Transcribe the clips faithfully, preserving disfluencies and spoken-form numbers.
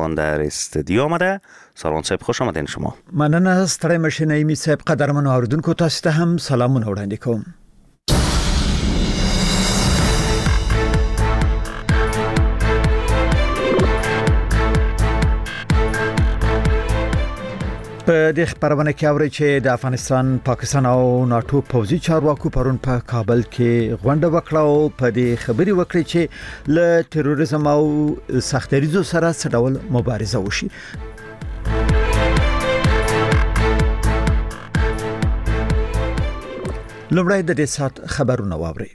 افغانستان در استودیو آمده. سالمون صاحب خوش آمدین شما. مننه ستړی مشین ایمی صاحب. قدرمنو اوریدونکو تاسو ته هم سلامونه وړاندې کوم. په دې خبرونه کې اوري چې د افغانستان، پاکستان او ناتو پوځي چارواکو پرون په کابل کې غونډه وکړه او په دې خبري وکړي چې له تروریزم او سختریزو سره څه ډول مبارزه وشي. لومړی د دې سات خبرونه واوري.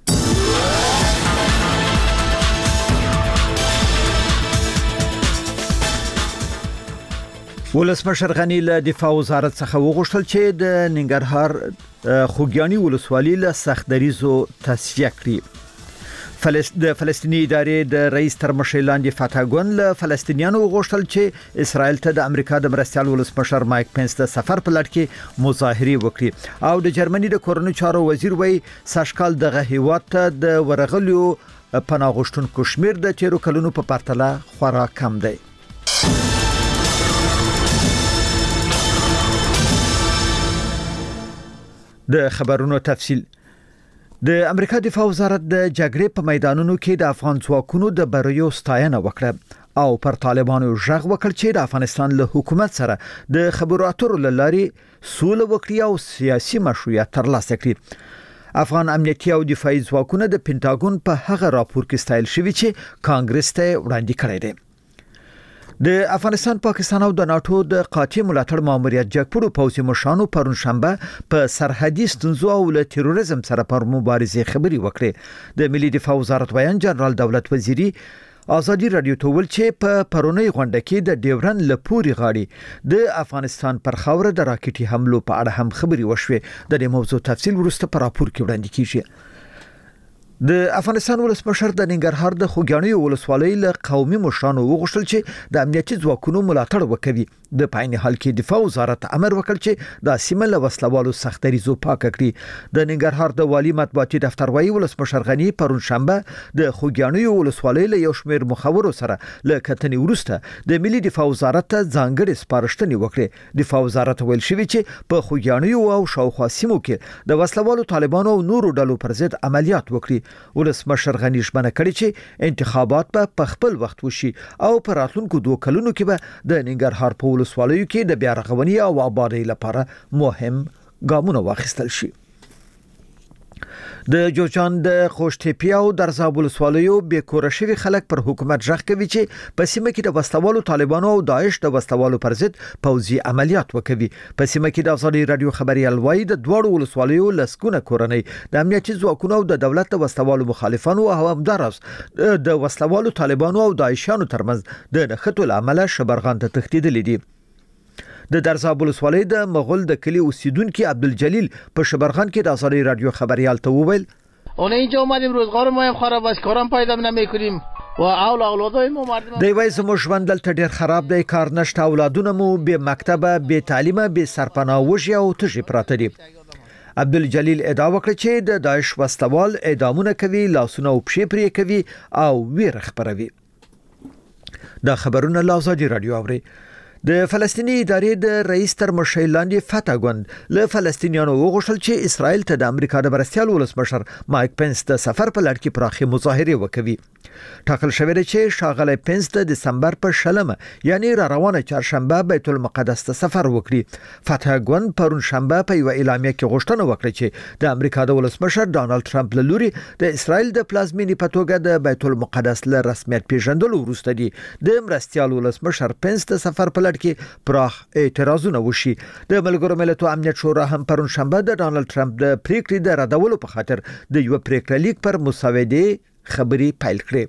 ولسمشر غنی له دفاع وزارت څخه وغوښتل چې د ننګرهار خوګیانی ولسوالۍ له سختدریزو تصفیه کړي. د فلسطیني ادارې د رئیس تر مشرۍ لاندې فتح ګون له فلسطینیانو وغوښتل چې اسرائیل ته د امریکا د مرستيال ولسمشر مایک پنس د سفر په لړ کې مظاهره وکړي او د جرمني د کورنۍ چارو وزیر وای ساشکال دغه هیواد ته د ورغلیو پناه غوښتونکو شمیر د تیرو کلونو په پرتله خورا کم دی. د خبرونو تفصیل. د امریکا دفاع وزارت د جګړې په میدانونو کې د افغان ځواکونو د بریو ستاینه وکړه او پر طالبانو ژغ وکړ چې د افغانستان له حکومت سره د خبرو اترو لاري سوله وکړي او سیاسي مشروعیت ترلاسه کړي. افغان امنیتي او دفاعي ځواکونه د پینټاګون په هغه راپور کې ستایل شوی چې کانګرس ته وړاندې کړی دی. د افغانستان، پاکستان او د ناتو د قاطع ملاتړ ماموریت جګپړو پوځي مشرانو پرون شنبه په سرحدي ستونزو او له تروریزم سره پر مبارزې خبري وکړې. د ملي دفاع وزارت ویان جنرال دولت وزیری ازادي رادیو ته ویل چې په پرونی غونډه کې د ډیورن لپوري غاړي د افغانستان پر خاوره د راکټي حملو په اړه هم خبري وشوه. د دې موضوع تفصیل وروسته پر راپور کې وړاندې کیږي. د افغانستان ولسمشر د ننګرهار د خوګیانی ولسوالۍ له قومي مشرانو وغوښتل چې د امنیتي ځواکونو ملاتړ وکړي. د پاین حال کې دفاع وزارت امر وکړ چې د سیمه له وسلوالو سختریزو پاک کړي. د ننګرهار د والی مطبوعاتي دفتر وایي ولسمشر غنی پرون شنبه د خوګیانی ولسوالۍ له یو شمېر مخاورو سره له کتنې وروسته د ملي دفاع وزارت ته ځانګړي سپارښتنې وکړې. دفاع وزارت ویل شوی چې په خوګیانی او شاوخوا سیمو کې د وسلوالو طالبانو او نورو ډلو پر ضد عملیات وکړي. ولسمشر غنی ژمنه کړې چې انتخابات په خپل وخت وشي او په راتلونکو دوه کلونو کې به د ننګرهار په ولسوالیو کې د بیا رغونې او آبادۍ لپاره مهم ګامونه واخیستل شي. د جوجان د خوشتپی او درزاب ولسوالیو به کور شوی خلک پر حکومت ژغ کوي چې په سیمه کې د وسلوالو طالبانو او داعش د وسلوالو پر ضد پوځي عملیات وکوي. په سیمه کې د ازادي رادیو خبري الوای د دوړو ولسوالیو لسکونه کورنۍ د امنیتي ځواکونو او د دولت د وسلوالو مخالفانو او همدارس د وسلوالو طالبانو او داعشانو ترمنځ د نښتو عمله شبرغان ته تښتیدلې دي. د درزاب ولسوالۍ د مغول د کلی اوسیدونکو عبدالجلیل په شبرغان کې د ازادي رادیو خبريال ته وویل اون اینجا اومدیم روزگار ما هم خراب است، کارم پیدا نمیکنیم و اول اولادای ما مردم دی وایي زموږ ژوند دلته ډیر خراب دی، کار نشته، اولادونه مو به مکتبه، به تعلیمه، به سرپناه وږي او تږي پراته دي. عبدالجلیل ادعا وکړه چې د داعش وسلوال اعدامونه کوي، لاسونه او پښې پرې کوي او ویره خپروي. دا خبرونه له ازادي رادیو اوري. د فلسطیني ادارې د رئیس تر مشرۍ لاندې فتح ګون له فلسطینیانو وغوښتل چې اسرائیل ته د امریکا د مرستيال ولسمشر مایک پنس د سفر په لړ کې پراخي مظاهره وکوي. ټاکل شوی دی چې شاغلی پنس د دسمبر په شلمه یعنی را روانه چهارشنبه بیت المقدس ته سفر وکړي. فتح ګون پرون شنبه په یو اعلامیه کې غوښتنه وکړه چې د امریکا د ولسمشر ډانلډ ټرمپ له لوري د اسرائیل د پلازمینې په توګه د بیت المقدس له رسمیت پیژندلو وروسته دی د مرستيال ولسمشر پنس د سفر په کې پراخ اعتراضونه وشي. د ملګرو ملتونو امنیت شورا هم پرون شنبه د ډانلډ ټرمپ د پریکړې د ردولو په خاطر د یو پریکړه لیک پر مسودې خبري پیل کړې.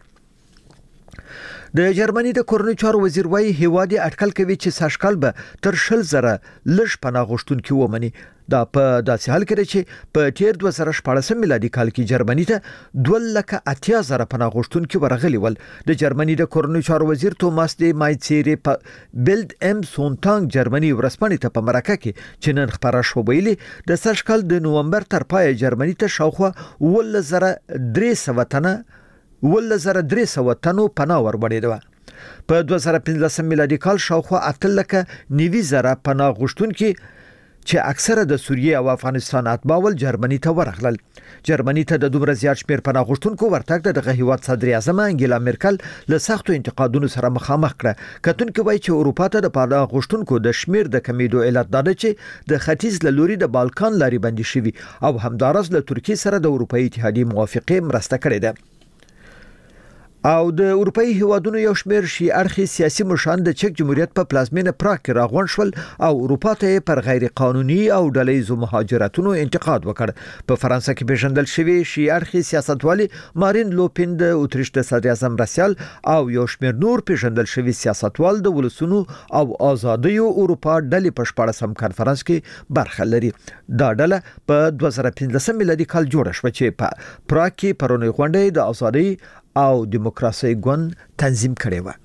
د جرمني د کورنۍ چارو وزیر وایي هیواد اټکل کوي چې ساشکال به تر شل زره لږ پناه غوښتونکي ومني. دا په داسې حال کې چې په تیر دوه زره شپاړس میلادي کال کې جرمني ته دوه لکه اتیا زره پناه غوښتونکي ورغلي ول. د جرمني د کورنۍ چارو وزیر توماس دی مایڅيری په بلد ام سونټانګ جرمني ورسپانې ته په مرکه کې چې نن خبره شو ویلي د ساشکال د نومبر تر پای جرمني ته شاوخوا ول زره درې سوه تنه ول زره درې سوه تنو پناه وربړېده. په دوه زره پنځلس میلادي کال شاوخوا اته لکه نوي زره پناه غوښتونکي چې اکثره د سوریه او افغانستان اتباول جرمني ته ورغلل. جرمني ته د دومره زیات شمیر پناه غوښتونکو ورتګ دغه هیواد صدر اعظم انګیلا میرکل له سختو انتقادونو سره مخامخ کړه. کتونکو وایي چې اروپا ته د پناه غوښتونکو د شمیر د کمیدو علت دا ده چې د ختیځ له لوري د بالکان لارې بندي شوي او همدارس له ترکیه سره د اروپאי اتحادیې موافقه مرسته کړې ده. او د اروپאי هیوادونو یو شمیر شي اړخي سیاسي مشان د چک جمهوریت په پلازمینه پراګ کې راغون شول او اروپا ته پر غیر قانوني او ډلهیزو مهاجرتونو انتقاد وکړ. په فرانسه کې پیژندل شوی شي اړخي سیاستوالي مارین لوپین د اتریش د صدر اعظم راسیال او یو شمیر نور پیژندل شوی سیاستوال د ولسونو او ازادیو اروپا ډلې په شپږم کانفرنس کې برخه لري. دا ډله په دوه زره پنځلس میلادي کال جوړه شوه چې په پراګ کې پرونی غونډه د ازادي او دیموکراسي ګوند تنظیم کړي و.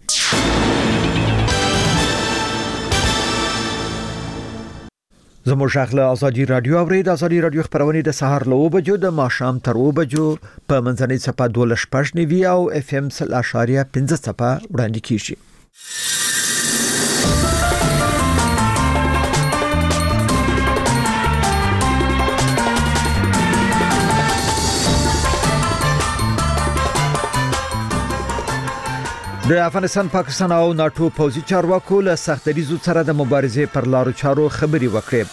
زموږ شغله ازادي رادیو اورید. ازادي رادیو خبرونه د سهار له وبجو د ماښام تر وبجو په منځنۍ صفه دولس پښ نیوي او اف ام صفر اشاریه پنځه صفه وړاندې کیږي. د افغانستان پاکستان او ناتو پوځي چارواکو له سختریزو سره د مبارزې پر لارو چارو خبري وکړې.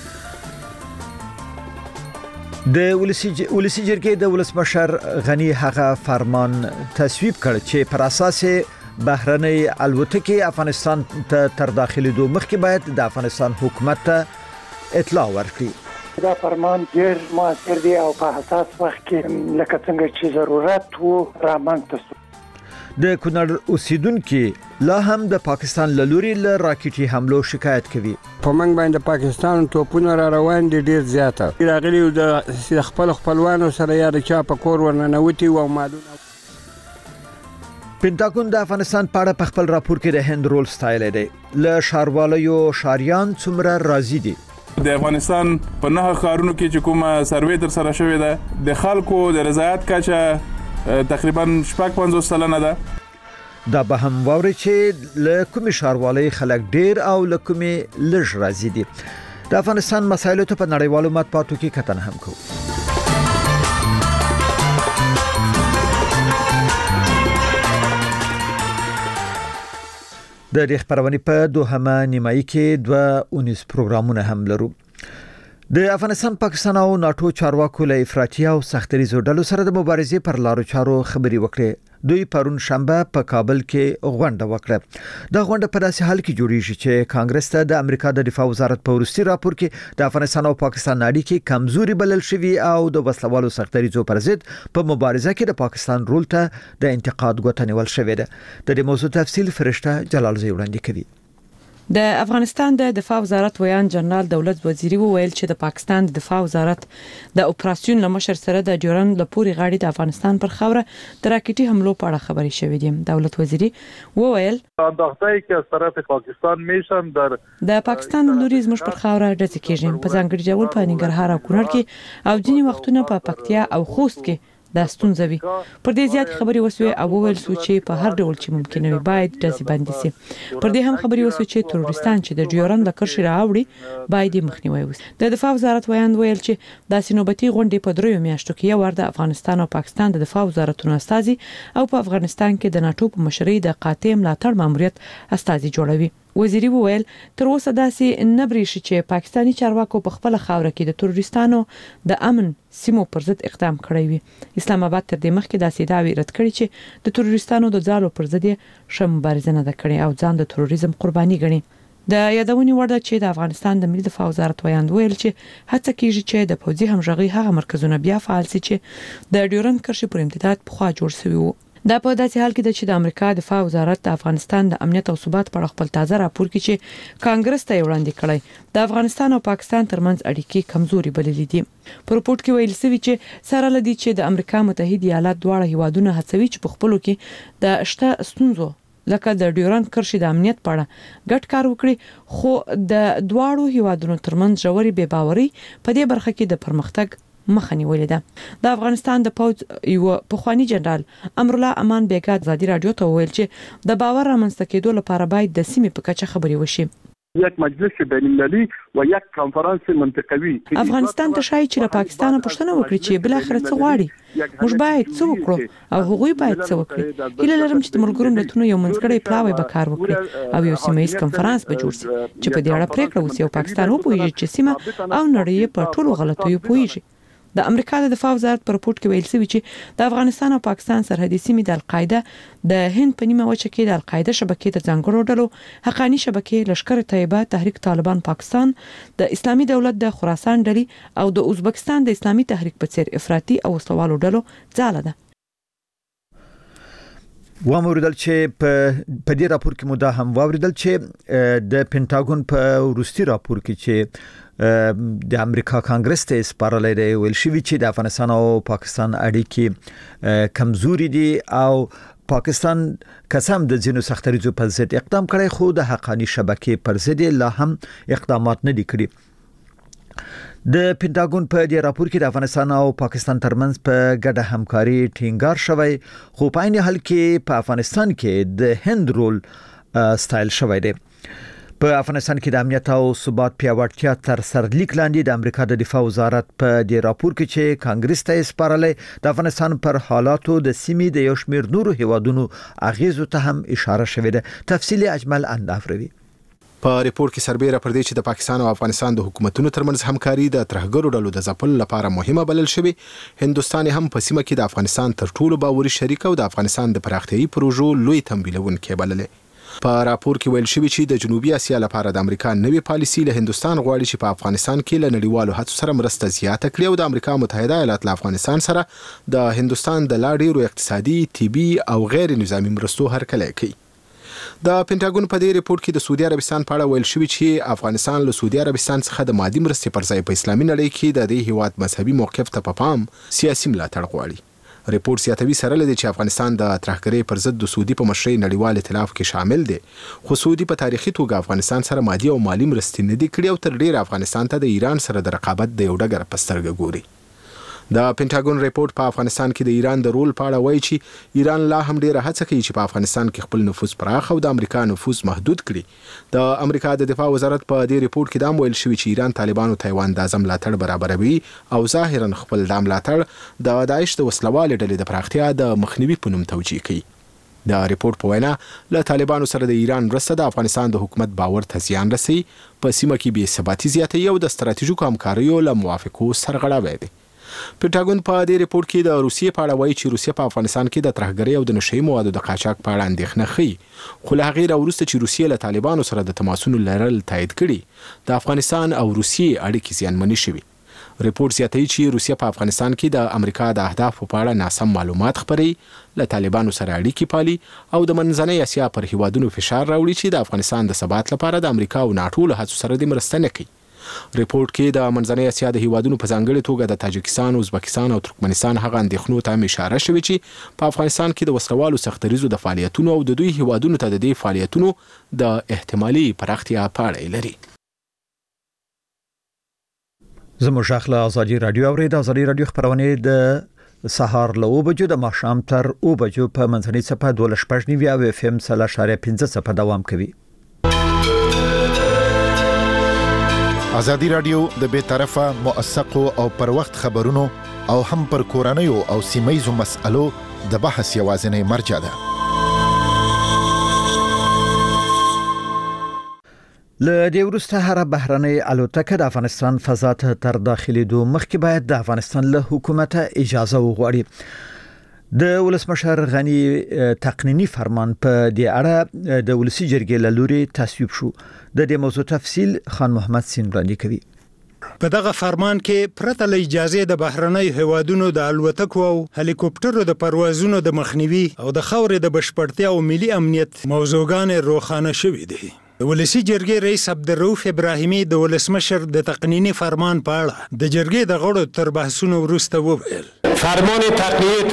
د ولسی ولسی جرګې د ولسمشر غنی هغه فرمان تصویب کړ چې پر اساس بهرنۍ الوتکې افغانستان ته تر داخليدو مخکې باید د افغانستان حکومت ته اطلاع ورکړي. دا فرمان ډیر مؤثر دی او په حساس وخت کې لکه څنګه چې ضرورت وو رامنځته. د کونړ اوسیدونکو لا هم د پاکستان له لوري له راکټي حملو شکایت کوي. په منګ باندې پاکستان توپونه را روان دي ډیر زیاته. راغلي د خپل خپلوانو سره یا د چا په کور ورننوتي او مالونه. پینټاګون د افغانستان په اړه په خپل راپور کې د هند رول ستایل دی. له شاروالو شاریان څومره راضي دي. د افغانستان په نه ښارونو کې چې کومه سروې تر سره شوې ده د خلکو د رضایت کچه تقریبا شپږ پنځوس سلنه ده. دا به هم ووري چې له کومې شاروالۍ خلک ډیر او له کومې لږ راضي دي. د افغانستان مسایلو ته په نړیوالو مطبوعاتو کې کتنه هم کوو. د دې خبرونه په دوهمه نیمایي کې دوه اونیس پروګرامونه هم لرو. د افغانستان پاکستان او ناتو چارواکو له افراطي او سختریزو ډلو سره د مبارزې پر لارو چارو خبري وکړې. دوی پرون شنبه په کابل کې غونډه وکړه. دا غونډه په داسې حال کې جوړیږي چې کانګرس ته د امریکا د دفاع وزارت په ورستي راپور کې د افغانستان او پاکستان اړیکې کمزوري بلل شوی او د وسلوالو سختریزو پر ضد په مبارزه کې د پاکستان رول ته د انتقاد غوښتنه ول شوې ده. د دې موضوع تفصیل فرشته جلال زی وړاندې کوي. د افغانستان د دفاع وزارت ویان جنرال دولت وزیری وویل چې د پاکستان د دفاع وزارت د اپراسیون لمشر سره د ډیورن لپوري غاړي د افغانستان پر خوره د راکټي حملو په اړه خبري شوې دي. دولت وزیری وویل اندازه‌ای که از طرف پاکستان میشن در د پاکستان لوري زموږ پر خوره ډزې کېږي په ځانګړي ډول په ننګرهار او کونړ کې او ځینې وختونه په پکتیا او خوست کې دا ستونزه وي. پر دې زیات خبري وسوي او وویل سو چې په هر ډول چې ممکن وي باید ډزې بندي شي. پر دې هم خبري وسوي چې تروریستان چې د ډیورن د کرښې راوړي باید مخنیوي وشي. د دفاع وزارت ویان ویل چې د سینوبتي غونډې په دریو میاشتو کې یو ور د افغانستان او پاکستان د دفاع وزارتونو استازي او په افغانستان کې د ناتو په مشرۍ د قاطع ملاتړ ماموریت استازي جوړوي. وزیری وویل تر اوسه داسې نه بریښي چې پاکستانی چارواکو په خپل خاوره کې د تروریستانو د امن سیمو پر ضد اقدام کړی وي. اسلام آباد تر دې مخکې داسې داوی رد کړی چې د تروریستانو د ځالو پر ضد شم مبارزه نه کړي او ځان د تروریزم قرباني ګڼي. د یادونې وړ ده چې د افغانستان د ملي دفاع وزارت ویاند ویل چې هڅه کیږي چې د پوځي همغږي هغه مرکزونه بیا فعال شي چې د ډیورن کرښې پر امتداد پخوا جوړ شوی وو. دا په داسې حال کې ده چې د امریکا دفاع وزارت د افغانستان د امنیت او ثبات په اړه خپل تازه راپور کې چې کانګرس ته وړاندې کړی د افغانستان او پاکستان ترمنځ اړیکې کمزوري بللې دي. په رپورت کې ویل شوی چې سره لدی چې د امریکا متحده ایالات دواړه هیوادونه هڅوي چې په خپلو کې د شته ستونزو لکه د ډیورن کرښې د امنیت په اړه ګډ کار وکړي، خو د دواړو هیوادونو ترمنځ ژورې بې باورۍ په دې برخه کې د پرمختګ مخه نیولې ده. د افغانستان د پوز یو پخوانی جنرال امرالله امان بیګا ازادي رادیو ته ویل چې د باور رامنځته کېدو لپاره باید د سیمې په کچه خبرې وشي. یک مجلس بین‌المللي و یک کنفرانس منطقوي. افغانستان ته شای چې له پاکستان پوښتنه وکړي چې بل اخر څه غواړي، موږ باید څه وکړو او هغوی باید څه وکړي. هیله لرم چې د ملګرو ملتونو یو منځګړی پلاوی به کار وکړي او یو سیمه‌ییز کنفرانس به جوړ شي چې په دې اړه پریکړه وشي او پاکستان وپوهیږي چې سیمه او نړۍ په ټولو غلطیو پوهیږي. د امریکا د دفاع وزارت په رپورت کې ویل شوی چې د افغانستان او پاکستان سرحدي سیمې د القاعده د هند په نیمه وچه کې د القاعده شبکې د ځانګړو ډلو حقانی شبکې لشکر طیبه تحریک طالبان پاکستان د اسلامي دولت د خراسان ډلې او د ازبکستان د اسلامي تحریک په څیر افراطي او وسلوالو ډلو ځاله ده. واموردل چې په دې راپور کې مو دا هم واوریدل چې د پینټاګون په وروستي راپور کې چې د امریکا کانګرس ته سپارلې دی ویل شوی چې د افغانستان او پاکستان اړیکې کمزوري دي او پاکستان قسم د ځینو سختریزو په ضد اقدام کړی خو د حقانی شبکې پر ضد لا هم اقدامات نه دي کړی. د پینټاګون په دې راپور کې د افغانستان او پاکستان ترمنځ په ګډه همکاري ټینګار شوی خو په عین حال کې په افغانستان کې د هند رول ستایل شوی دی. په افغانستان کې د امنیت او ثبات پیاوړتیا تر سرلیک لاندې د امریکا د دفاع وزارت په دې راپور کې چې کانګرس ته سپارلې د افغانستان پر حالاتو د سیمې د یو شمېر نورو هیوادونو اغیزو ته هم اشاره شوې ده. تفصیلی اجمل اندافروي. په ریپورت کې سربېره پر دې چې د پاکستان او افغانستان د حکومتونو ترمنځ همکاري د ترهګرو ډلو د ځپلو لپاره مهمه بلل شوې، هندستان هم په سیمه کې د افغانستان تر ټولو باوري شریک او د افغانستان د پراختیايي پروژو لوی تمویلونکی بللې. په راپور کې ویل شوی چې د جنوبي اسیا لپاره د امریکا نوې پالیسي له هندستان غواړي چې په افغانستان کې له نړیوالو هڅو سره مرسته زیاته کړي او د امریکا متحده ایالات له افغانستان سره د هندستان د لا ډیرو اقتصادي، طبي او غیر نظامی مرستو هرکلی کوي. د پینټاګون په دې ریپورت کې د سعودي عربستان په اړه ویل شوی چې افغانستان له سعودي عربستان څخه د مادي مرستې پر ځای په اسلامي نړۍ کې د دې هیواد مذهبي موقف ته په پام سیاسي ملاتړ غواړي. ریپورت زیاتوي سره لدی چې افغانستان د ترهګرۍ پر ضد د سعودي په مشرۍ نړیوال ائتلاف کې شامل دی، خو سعودي په تاریخي توګه افغانستان سره مادي او مالی مرستې نه دي کړې او تر ډیره افغانستان ته د ایران سره د رقابت د یو ډګر په سترګه ګوري. د پینټاګون ریپورت په افغانستان کې د ایران د رول په اړه وایي چې ایران لا هم ډیره هڅه کوي چې په افغانستان کې خپل نفوذ پراخ او د امریکا نفوذ محدود کړي. د امریکا د دفاع وزارت په دې ریپورت کې دا ویل شوی چې ایران طالبانو تایوان د اعظم ملاتړ برابروي او ظاهرا خپل د ملاتړ د داعش د وسلوال ډلې د پراختیا د مخنیوي په نوم توجیه کوي. د ریپورت په وینا له طالبانو سره د ایران مرسته د افغانستان د حکومت باور ته زیان رسوي، په سیمه کې بې ثباتي زیاتوي او د ستراتیژیکو همکاریو له موافقو سرغړاوی دی. پینټاګون په دې ریپورت کې د روسیې په اړه وایي چې روسیه په افغانستان کې د ترهګرۍ او د نشهیي موادو د قاچاق په اړه اندېښنه ښيي، خو له هغې راوروسته چې روسیې له طالبانو سره د تماسونو لرل تایید کړي، د افغانستان او روسیې اړیکې زیانمنې شوي. ریپورت زیاتوي چې روسیه په افغانستان کې د امریکا د اهدافو په اړه ناسم معلومات خپروي، له طالبانو سره اړیکې پالي او د منځنۍ اسیا پر هیوادونو فشار راوړي چې د افغانستان د ثبات لپاره د امریکا او ناټو له هڅو سره د مرسته نه کوي. ریپورت کې د منځنۍ اسیا د هیوادونو په ځانګړي توګه د تاجکستان، ازبکستان او ترکمنستان هغه اندېښنو ته هم اشاره شوې چې په افغانستان کې د وسلوالو سختریزو د فعالیتونو او د دوی هیوادونو ته د دې فعالیتونو د احتمالي پراختیا په اړه لري. زموږ اخلا ازادي رادیو اورید ازادي رادیو خبرونه د سهار له اوه بجو د ماښام تر اوه بجو په منځنۍ صفحه دوه شپږ نیوي او اف ام سلا شارع پنځه صفحه دوام کوي. ازادي رادیو د بې طرفه موثقو او پر وخت خبرونو او هم پر کورنیو او سیمایزو مسألو د بحث یوازینی مرجع ده. له دې وروسته هر بهرنۍ الوتکه د افغانستان فضا ته تر داخليدو مخکې باید د افغانستان له حکومت اجازه وغواړي. د ولسمشر غنی تقنینی فرمان په دې اړه د ولسی جرګې له لوري تصویب شو. د دې موضوع تفصیل خان محمد سین وړاندې کوي. په دغه فرمان کې پرته له اجازه د بهرنۍ هوادونو د الوتکو او هلیکوپټرو د پروازونو د مخنیوي او د خاورې د بشپړتیا او ملي امنیت موضوعګان روښانه شوي دي. د ولسی جرګې رئیس عبدالرؤف ابراهیمي د ولسمشر د تقنینی فرمان په اړه د جرګې د غړو تر بحثونو وروسته وویل. فرمان تقنینی تنظیم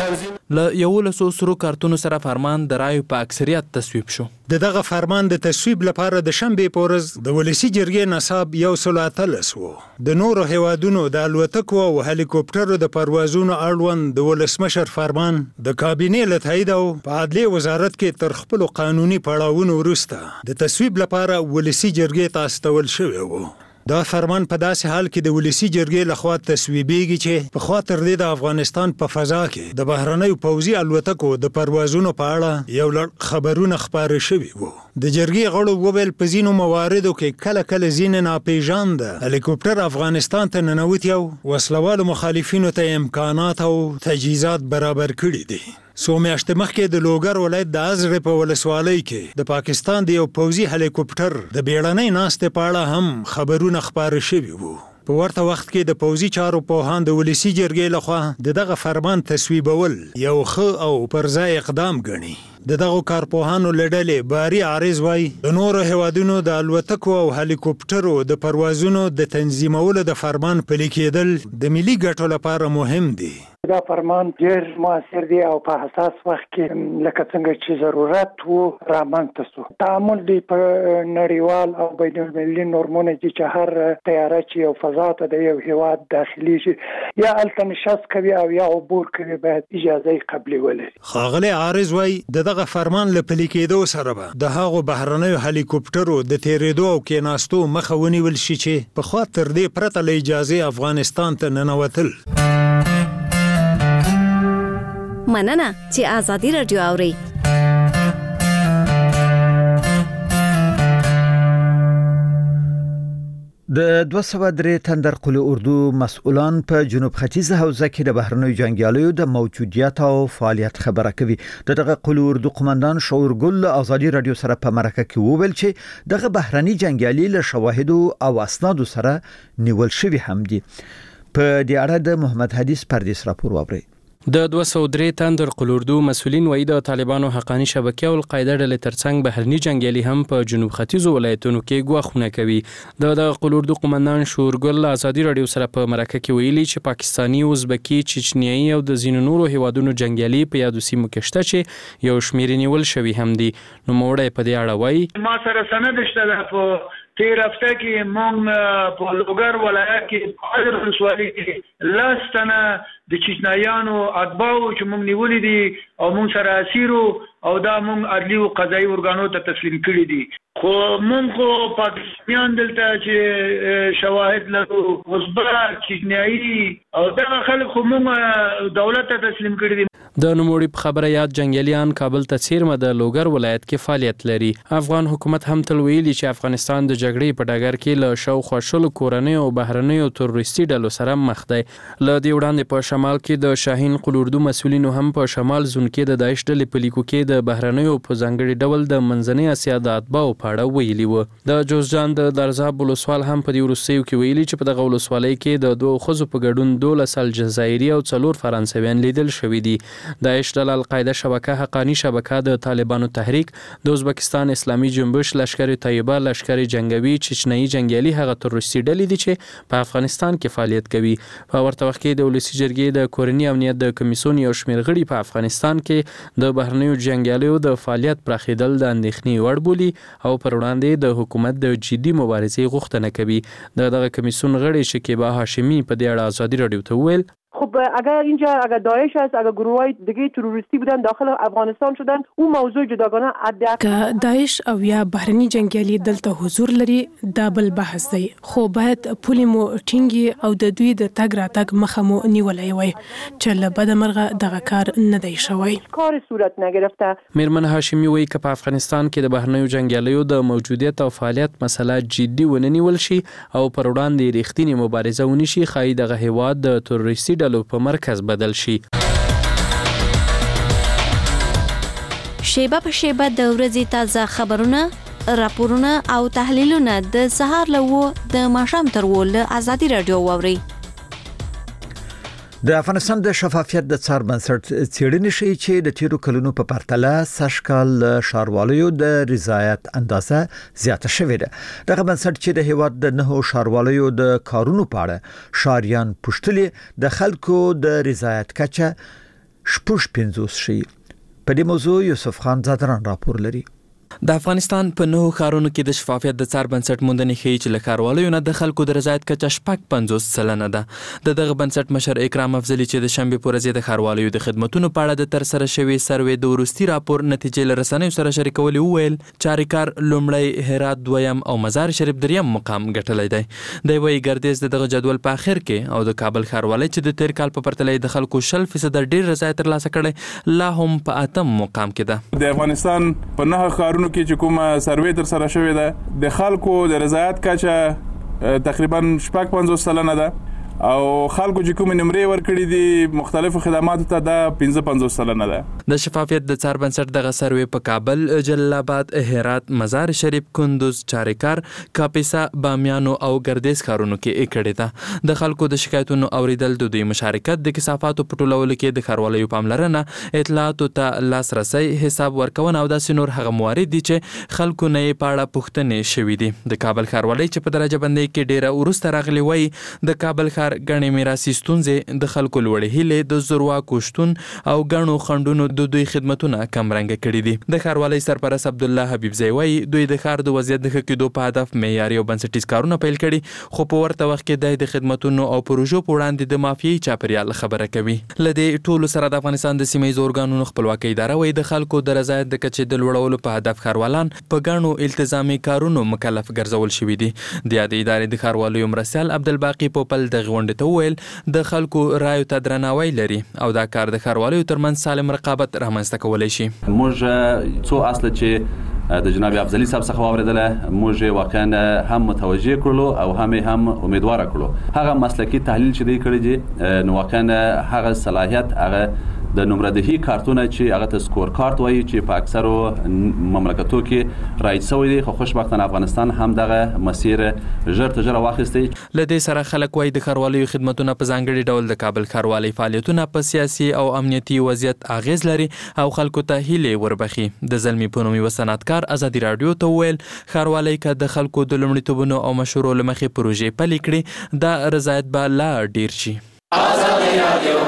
له یولسو سرو کارتونو سره فرمان د رایو په اکثریت تصویب شو. د دغه فرمان د تصویب لپاره د شنبې په ورځ د ولسی جرګې نصاب یو سل اتلس و. د نورو هیوادونو د الوتکو او هلیکوپټرو د پروازونو اړوند د ولسمشر فرمان د کابینې له تایید او په عدلیې وزارت کې تر خپلو قانوني پړاوونو وروسته د تصویب لپاره ولسی جرګې ته استول شوی و. دا فرمان په داسې حال کې د ولسی جرګې لخوا تصویبېږي چې په خوا تر دې د افغانستان په فضا کې د بهرنیو پوځي الوتکو د پروازونو په اړه یو لړ خبرونه خپاره شوي وو. د جرګې غړو وویل په ځینو مواردو کې کله کله ځینې ناپېژانده هلیکوپټر افغانستان ته ننوتي او وسلوالو مخالفینو ته امکانات او تجهیزات برابر کړي دي. څو میاشتې مخکې د لوګر ولایت د ازرې په ولسوالۍ کې د پاکستان د یو پوځي هلیکوپټر د بیړنۍ ناستې په اړه هم خبرونه خپاره شوي وو. په ورته وخت کې د پوځي چارو پوهان د ولسی جرګې لخوا د دغه فرمان تصویبول یو ښه او پر ځای اقدام ګڼي. د دغو کارپوهانو له ډلې باري عارض وایي د نورو هیوادونو د الوتکو او هلیکوپټرو د پروازونو د تنظیمولو د فرمان پلي کېدل د ملي ګټو لپاره مهم دي. دا فرمان ډېر موثر دی او په حساس وخت کې لکه څنګه چې ضرورت وو رامنځته شو. تعامل دی په نړیوال او بین المللي نورمونو چې هر طیاره چې یو فضا ته د یو هیواد داخلي شي یا هلته نشست کوي او یا عبور کوي باید اجازه قبلي ولري. ښاغلی عارض وایي د دغه فرمان له پلي کېدو سره به د هغو بهرنیو هلیکوپټرو د تېرېدو او کېناستو مخه ونیول شي چې پخوا تر دې پرته له اجازې افغانستان ته ننوتل. مننه چې آزادي رادیو اوري. د دوه سوه درې تندر قل اردو مسؤلان په جنوب ختیځ حوزه کې د بهرنیو جنګیالیو د موجودیت او فعالیت خبره کوي. دغه قل اردو قومندان شعورګل آزادي رادیو سره په مرکه کې وویل چې دغه بهرني جنګیالي له شواهدو او اسنادو سره نیول شوي هم دي. په دې اړه د محمد حدیث پردیس راپور واورئ. د دوه سوه درې تندر قل اردو مسؤلین وایي د طالبانو حقانی شبکې او القاعده ډلې ترڅنګ بهرني جنګیالي هم په جنوب ختیځو ولایتونو کې ګواښونه کوي. د دغه قل اردو قومندان شعورګل آزادي رادیو سره په مرکه کې ویلي چې پاکستاني، ازبکي، چچنیایي او د ځینو نورو هیوادونو جنګیالي په یادو سیمو کې شته چې یو شمېر نیول شوي هم دي. نو موړی په دې اړه وایي ما سره سند شته په تیر هفته کې مونږ په لوګر ولایت کې حضر ولسوالۍ کې لاس تنه د چچنایانو اتباعو چې مونږ نیولې دي او مونږ سره اسیرو او دا مونږ عدلي او قضایي ارګانو ته تسلیم کړي دي. خو مونږ خو پاکستانیان دلته چې شواهد لرو ازبک، چچنیایي او دغه خلک خو مونږ دولت ته تسلیم کړي دي. د نوموړي په خبره یاد جنګیالیان کابل ته څیرمه د لوګر ولایت کې فعالیت لري. افغان حکومت هم تل ویلي چې افغانستان د جګړې په ډګر کې له شاوخوا شلو کورنیو او بهرنیو تروریستي ډلو سره مخ دی. له دې وړاندې په شمال کې د شاهین قل اردو مسؤلینو هم په شمال زون کې د داعش ډلې په لیکو کې د بهرنیو په ځانګړي ډول د منځنۍ اسیا د اتباعو په اړه ویلي وو. د جوزجان د درزاب ولسوال هم په دې وروستیو کې ویلي چې په دغه ولسوالۍ کې د دوه ښځو په ګډون دولس الجزایري او څلور فرانسویان لیدل شوي دي. داعش ډله، القاعده شبکه، حقانی شبکه، د طالبانو تحریک، د ازبکستان اسلامي جنبش، لشکر طیبه، لشکر جنگوي، چچنیایي جنګیالي هغه تروریستي ډلې دي چې په افغانستان کې فعالیت کوي. په ورته وخت کې د ولسی جرګې د کورني امنیت د کمیسیون یو شمېر غړي په افغانستان کې د بهرنیو جنګیالیو د فعالیت پراخېدل د اندېښنې وړ بولي او پر وړاندې د حکومت د جدي مبارزې غوښتنه کوي. د دغه کمیسیون غړي شکیبا هاشمی په دې اړه آزادی رادیو ته وویل خب اگر اینجا اگر داعش است، اگر گروه‌های دیگه تروریستی بودن داخل افغانستان شدن، اون موضوع جداگانه ادعا که داعش او یا بهرني جنگیالي دلته حضور لري دا بل بحث دی. خو باید پولې مو ټینګي او د دوی د تګ راتګ مخه مو نیولای وای چې له بده مرغه دغه کار نه دی شوی. کار صورت نگرفته. میرمن هاشمی وایي که په افغانستان کې د بهرنیو جنگیالیو د موجودیت او فعالیت مسله جدي ونه نیول شي او پر وړاندې ریښتینې مبارزه ونی شي، ښایي دغه هیواد د تروریستي ډلو په مرکز بدل شي. شیبه په شیبه د ورځې تازه خبرونه، راپورونه او تحلیلونه د سهار له و د ماښام تر و له آزادي رادیو واورئ. د افغانستان د شفافیت د څار بنسټ څېړنې ښیي چې د تیرو کلونو په پرتله سږ کال ښاروالیو د رضایت اندازه زیاته شوې ده. دغه بنسټ چې د هیواد د نهو ښاروالیو د کارونو په اړه ښاریان پوښتلي، د خلکو د رضایت کچه شپږ پنځوس شي. په دې موضوع یوسف خان زادران راپور لري. د افغانستان په نوو ښارونو کې د شفافیت د څار بنسټ موندنې ښیي چې له ښاروالۍ نه د خلکو د رضایت کچه شپږ پنځوس سلنه ده. د دغه بنسټ مشر اکرام افضلي چې د شنبې په ورځ د ښاروالۍ د خدماتو په اړه د ترسره شوي سروې د وروستي راپور نتیجې له رسنیو سره شریکولې وویل چاریکار لومړی، هرات دویم او مزار شریف دریم مقام ګټلی دی. دی وایي ګردیز د دغه جدول په اخر کې او د کابل ښاروالۍ چې د تیر کال په پرتله د خلکو شل فیصده ډیر رضایت ترلاسه کړی لا هم په اتم مقام کې ده. د افغانستان په نهه ښارونو کې چې کومه سروې تر سره شوې ده د خلکو د رضایت کچه تقریبا شپږ پنځوس سلنه ده او خلکو چې کوم نمرې ورکړي دي مختلفو خدماتو ته د پنځه پنځوس سلنه ده. د شفافیت د څار بنسټ دغه سروې په کابل، جلال آباد، هرات، مزار شریف، کندوز، چاریکار، کاپیسا، بامیان او ګردیز ښارونو کې کړې ده. د خلکو د شکایتونو اوریدل، د دوی مشارکت، د کثافاتو په ټولولو کې د ښاروالۍ پاملرنه، اطلاعاتو ته لاسرسی، حساب ورکونه او داسې نور هغه موارد دي چې خلکو نه یې په اړه پوښتنې شوې دي. د کابل ښاروالۍ چې په درجه بندۍ کې ډیره وروسته راغلې وایي د کابل ښار غني میراثي ستونزې د خلکو لوړې هیلې د زورواکو شتون او غنو خندونو د دوی خدماتونه کم رنګ کړي دي. د ښاروالۍ سرپرست عبد الله حبیبزی وایي دوی د ښار د وضعیت د ښه کېدو په هدف معیاري او بنسټیز کارونه پیل کړي خو په ورته وخت کې د خدماتونو او پروژو په وړاندې د مافیایي چاپیریال خبره کوي. له دې ټولو سره د افغانستان د سیمه ییزو ارګانونو خپلواکۍ اداره وایي د خلکو د رضایت د کچې د لوړولو په هدف ښاروالان په غنو التزامي کارونو مکلف ګرځول شوي دي. د یادې ادارې د ښاروالۍ مرستیال عبدالباقي پوپل د غونډې ته وویل د خلکو رایو ته درناوی لري او دا کار د ښاروالۍ ترمنځ سالم رقابت رامنځته کولی شي. موږ څو اصله چې د جناب افضلي صاحب څخه واورېدله موږ واقعا هم متوجه کړلو او هم هم امیدواره کړلو. هغه مسلکي تحلیل چې دی کړی دی نو واقعا هغه صلاحیت هغه د نمردهي کارتونه چې هغه ته سکور کارت وایي چې په اکثرو مملکتو کې رایج شوی دی خو خوشبختانه افغانستان هم دغه مسیر ژر تر ژره واخیستی. له دې سره خلک وایي د ښاروالۍ خدماتونه په ځانګړي ډول د کابل ښاروالۍ فعالیتونه په سیاسي او امنیتي وضعیت اغیز لري او خلکو ته هیلې وربخي. د زلمی په نوم یو صنعتکار ازادي رادیو ته وویل ښاروالۍ که د خلکو د لومړیتوبونو او مشورو له مخې پروژې پلي کړي دا رضایت به لا ډیر شي. ازادي رادیو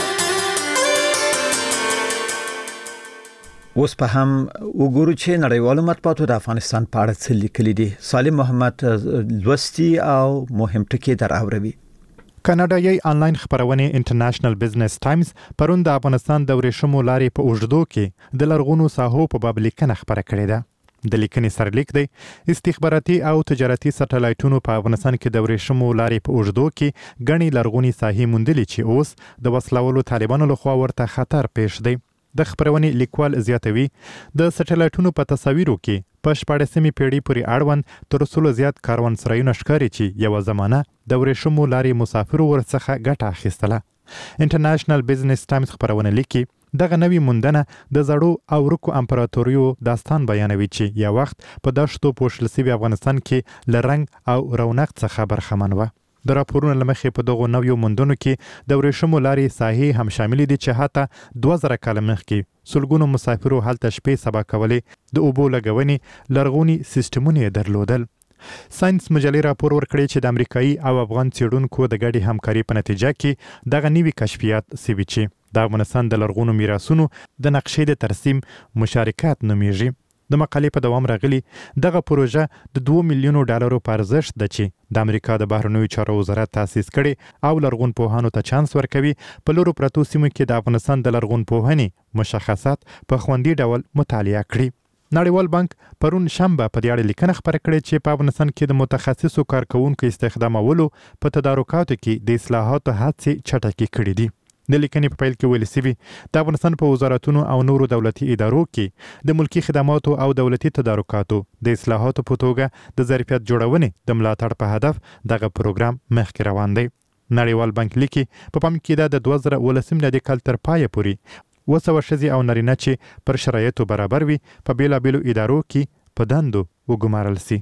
اوس په هم وګورو چې نړیوالو مطبوعاتو د افغانستان په اړه څه لیکلي دي. سالم محمد لوستی او مهم ټکي در اوروي. کاناډایي آنلاین خبرونه انټرنیشنل بزنس ټایمز پرون د افغانستان د ورېښمو لارې په اوږدو کې د لرغونو ساحو په باب لیکنه خبره کړې ده. د لیکنې سرلیک دی استخباراتي او تجارتي سټلایټونو په افغانستان کې د ورېښمو لارې په اوږدو کې غني لرغوني ساحې موندلې چې اوس د وسلوالو طالبانو لخوا ورته خطر پېښ دی. د خبرونې لیکوال زیاتوي د سټلایټونو په تصاویرو کې په شپاړسمې پیړۍ پورې اړوند تر څو زیات کاروانسرایونه ښکاري چې یو زمانه د ورېښمو لارې مسافرو ورڅخه ګټه اخیستله. انټرنیشنل بزنس ټایمز خبرونه لیکي دغه نوې موندنه د زړو او ورکو امپراتوریو داستان بیانوي چې یو وخت په دشتو پوښل شوي افغانستان کې له رنګ او رونق څخه برخمن و. د راپورونو لمخې په دغو نویو موندنو کې د ورېښمو لارې ساحې هم شامل دي چې حتی دوه زره کاله مخکې سلګونو مسافرو هلته شپې سبا کولې. د اوبو لګونې لرغوني سیستمونه یې درلودل. ساينس مجلې راپور ورکړی چې د امریکایي او افغان څېړونکو د ګډې همکاري په نتیجه کې دغه نوي کشفیات سوي چې د افغانستان د لرغونو میراثونو د نقشې د ترسیم مشارکت نومیږي. د مقالې په دوام راغلي دغه پروژه د دوه میلیونو ډالرو په ارزښت ده چې د امریکا د بهرنیو چارو وزارت تاسیس کړي او لرغون پوهانو ته چانس ورکوي په لورو پرتو سیمو کې د افغانستان د لرغون پوهنې مشخصات په خوندي ډول مطالعه کړي. نړیوال بانک پرون شنبه په دې اړه لیکنه خبره کړې چې په افغانستان کې د متخصصو کارکونکو استخدامولو په تدارکاتو کې د اصلاحاتو هڅې چټکې کړې دي. د لیکنې په پیل کې ویل شوي د افغانستان په وزارتونو او نورو دولتي ادارو کې د ملکی خدماتو او دولتي تدارکاتو د اصلاحاتو په توګه د ظرفیت جوړونې د ملاتړ په هدف دغه پروګرام مخکې روان دی. نړیوال بانک لیکي په پام کې د دوه زره ولسم میلادي کال تر پایه پورې اوه سوه ښځې او نارینه چې پر شرایطو برابر وي په بیلابیلو ادارو کې په دندو وګمارل سي.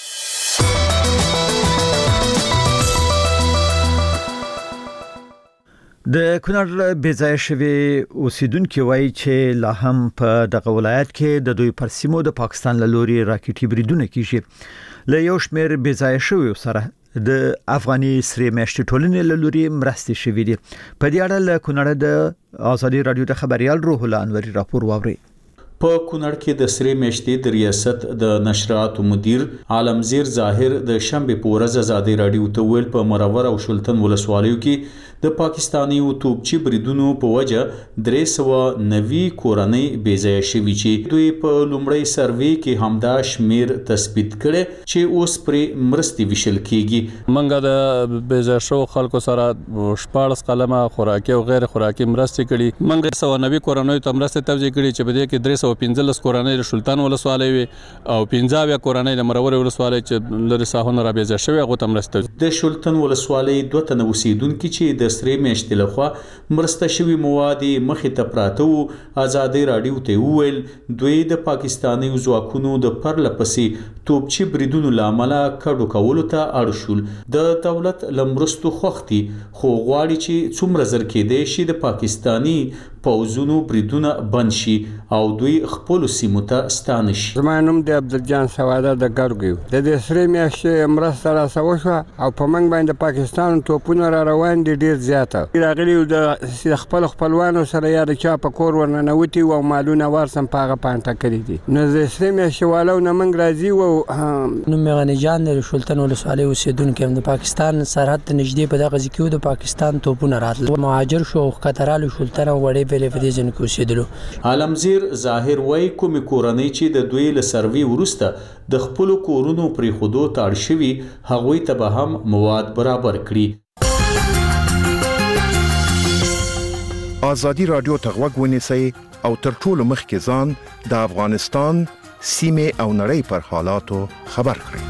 د کونړ بېځایه شوي اوسیدونکو وایي چې لا هم په دغه ولایت کې د دوی پر سیمو د پاکستان له لوري راکټي بریدونه کیږي. له یو شمېر بېځایه شویو سره د افغاني سری میاشتې ټولنې له لوري مرستې شوې دي. په دې اړه له کونړ د ازادي رادیو د خبريال روح الله انوري راپور واوري. په کونړ کې د سری میاشتې د ریاست د نشراتو مدیر عالمزیر ظاهر د شنبه په ورځ ازادي رادیو ته ویل په مرور او شلتن ولسوالیو کې د پاکستاني توپچی بریدونو په وجه درې سوه نوي کورنۍ بیځایه شوي چې دوی په لومړی سروې کې همدا شمیر تثبیت کړي چې اوس پرې مرستې ویشل کیږي. منګه د بیځایه شو خلکو سره شپږ قلمه خوراکي او غیر خوراکي مرستې کړي. منګه سوه نوي کورنۍ ته مرستې توزیع کړي چې په دې کې درې سوه پنځلس کورنۍ د شلتن ولسوالۍ وي او پنځه اویا کورنۍ د مرور ولسوالۍ چې لري ساحونه را بیځایه شوي هغو ته مرسته. د شلتن ولسوالۍ دوه تنه اوسیدونکي چې د سری میاشتې لخوا مرسته شوي مواد مخې ته پراته وو ازادي رادیو ته وویل دوی د پاکستاني ځواکونو د پرله پسې توپچی بریدونو لامل کډو کولو ته اړ شول. د دولت لمرستو خوختي خو غواړي چې څومره زر کېدای شي د پاکستاني پوزونو بریدونه بند شي او دوی خپل سیمو ته ستانه شي. زما نوم د عبدالجان سواده د ګرګیو د دې سری میاشتې مرسته را سوه شوه او په موږ باندې پاکستان توپونه را روان دي ډېر زیاته راغلي د خپل خپلوانو سره یا د چا په کور ورننوتي او مالونه وارسم په هغه پانټه کړي دي. نو د سری میاشتې والو نه موږ راځي وو. نوم مې غني جان د شلتن ولسوالۍ اوسېدونکی یم. د پاکستان سرحد ته نږدې په دغه ځای کې د پاکستان توپونه راتلل. مهاجر شو ښکته بیلې په دې ځای کې اوسېدلو. عالمزیر ظاهر وایي کومې کورنۍ چې د دوی له سروې وروسته د خپلو کورونو پرېښودو ته اړ شوي هغوی ته به هم مواد برابر کړي. ازادي رادیو ته غوږ ونیسئ او تر ټولو مخکې ځان د افغانستان سیمې او نړۍ پر حالاتو خبر کړئ.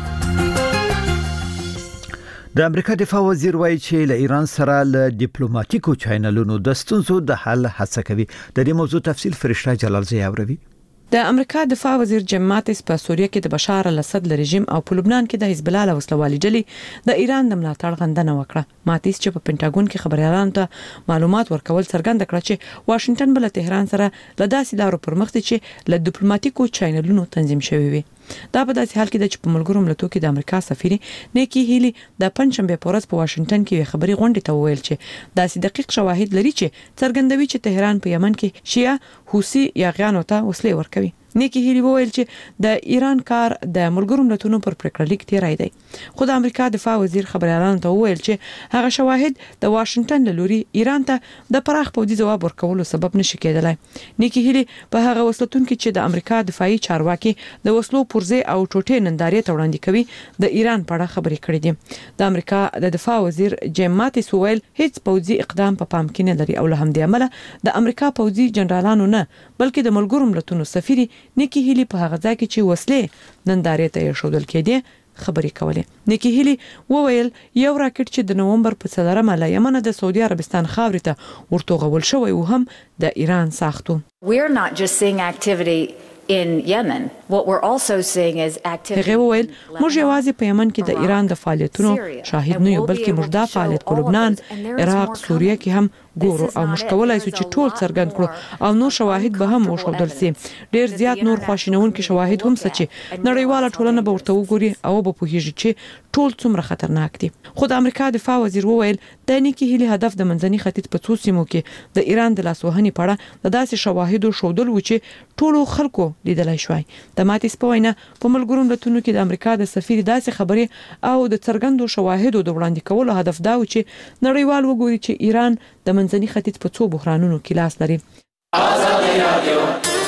د امریکا دفاع وزیر وایي چې له ایران سره له ډیپلوماټیکو چینلونو د ستونزو د حل هڅه کوي. د دې موضوع تفصیل فرشته جلال زی اوروي. د امریکا دفاع وزیر جیم ماتیس په سوریه کې د بشار الاسد رژیم او په لبنان کې د حزب الله له وسلوالي ډلې د ایران د ملاتړ غندنه وکړه. ماتیس چې په پینټاګون کې خبريالانو ته معلومات ورکول څرګند کړ چې واشنگټن بل تهران سره له داسې لارو پر مخ دي چې له ډیپلوماټیکو چینلونو تنظیم شوی وي. دا په داسې حال کې د چې په ملګرو ملتونو کې د امریکا سفیر نیکی هیلی د پنځشنبه په ورځ په واشنگټن کې خبري غونډه ته وویل چې داسې دقیق شواهد لري چې څرګندوي چې تهران په یمن کې شیعه حوثي یاغیانو ته وسلې ورکوي. نیکی هیلی وویل چې د ایران کار د ملګرو ملتونو پر پریکړه لیک تیرای دی. خو د امریکا دفاع وزیر خبريالانو ته وویل چې هغه شواهد د واشنگټن له لوري ایران ته د پراخ پوځي ځواب ورکولو سبب نشي کېدلی. نیکی هیلی په هغه وسلتون کې چې د امریکا دفاعي چارواکي د وسلو پرزه او ټوټې نندارې ته وړاندې کوي د ایران په اړه خبرې کړې دي. د امریکا د دفاع وزیر جیم ماتیس وویل هیڅ پوځي اقدام په پام کې نه لري او له همدې امله د امریکا پوځي جنرالانو نه بلکې د ملګرو ملتونو سفیر نیکی هیلی په هغه ځای کې چې وسلې نندارې ته شودل کېدي خبرې کولې. نیکی هیلی وویل یو راکټ چې د نوومبر په څلورمه له یمن د سعودي عربستان خاورې ته ورتوغول شوی و هم د ایران ساختو. We're not just seeing activity in Yemen. What we're also seeing is activity. هغه وویل موږ یوازې په یمن کې د ایران د فعالیتونو شاهد نه یو بلکې موږ دا فعالیت په لبنان، عراق، سوریه کې هم ګورو او موږ کولای شو چې ټول څرګند کړو او نور شواهد به هم وښودل شي. ډیر زیات نور خواشینونکي شواهد هم څه چې نړیواله ټولنه به ورته وګوري او به پوهیږي چې ټول څومره خطرناک دي. خو د امریکا دفاع وزیر وویل د نیکی هیلی هدف د منځني ختیځ په څو سیمو کې د ایران د لاسوهنې په اړه د داسې شواهدو شودل و چې ټولو خلکو لیدلای شوی. د ماتیس په وینا په ملګرو ملتونو کې د امریکا د سفیر داسې خبرې او د څرګندو شواهدو د وړاندې کولو هدف دا و چې نړیوال وګوري چې ایران د منځني ختیځ په څو بحرانونو کې لاس لري. ازادي رادیو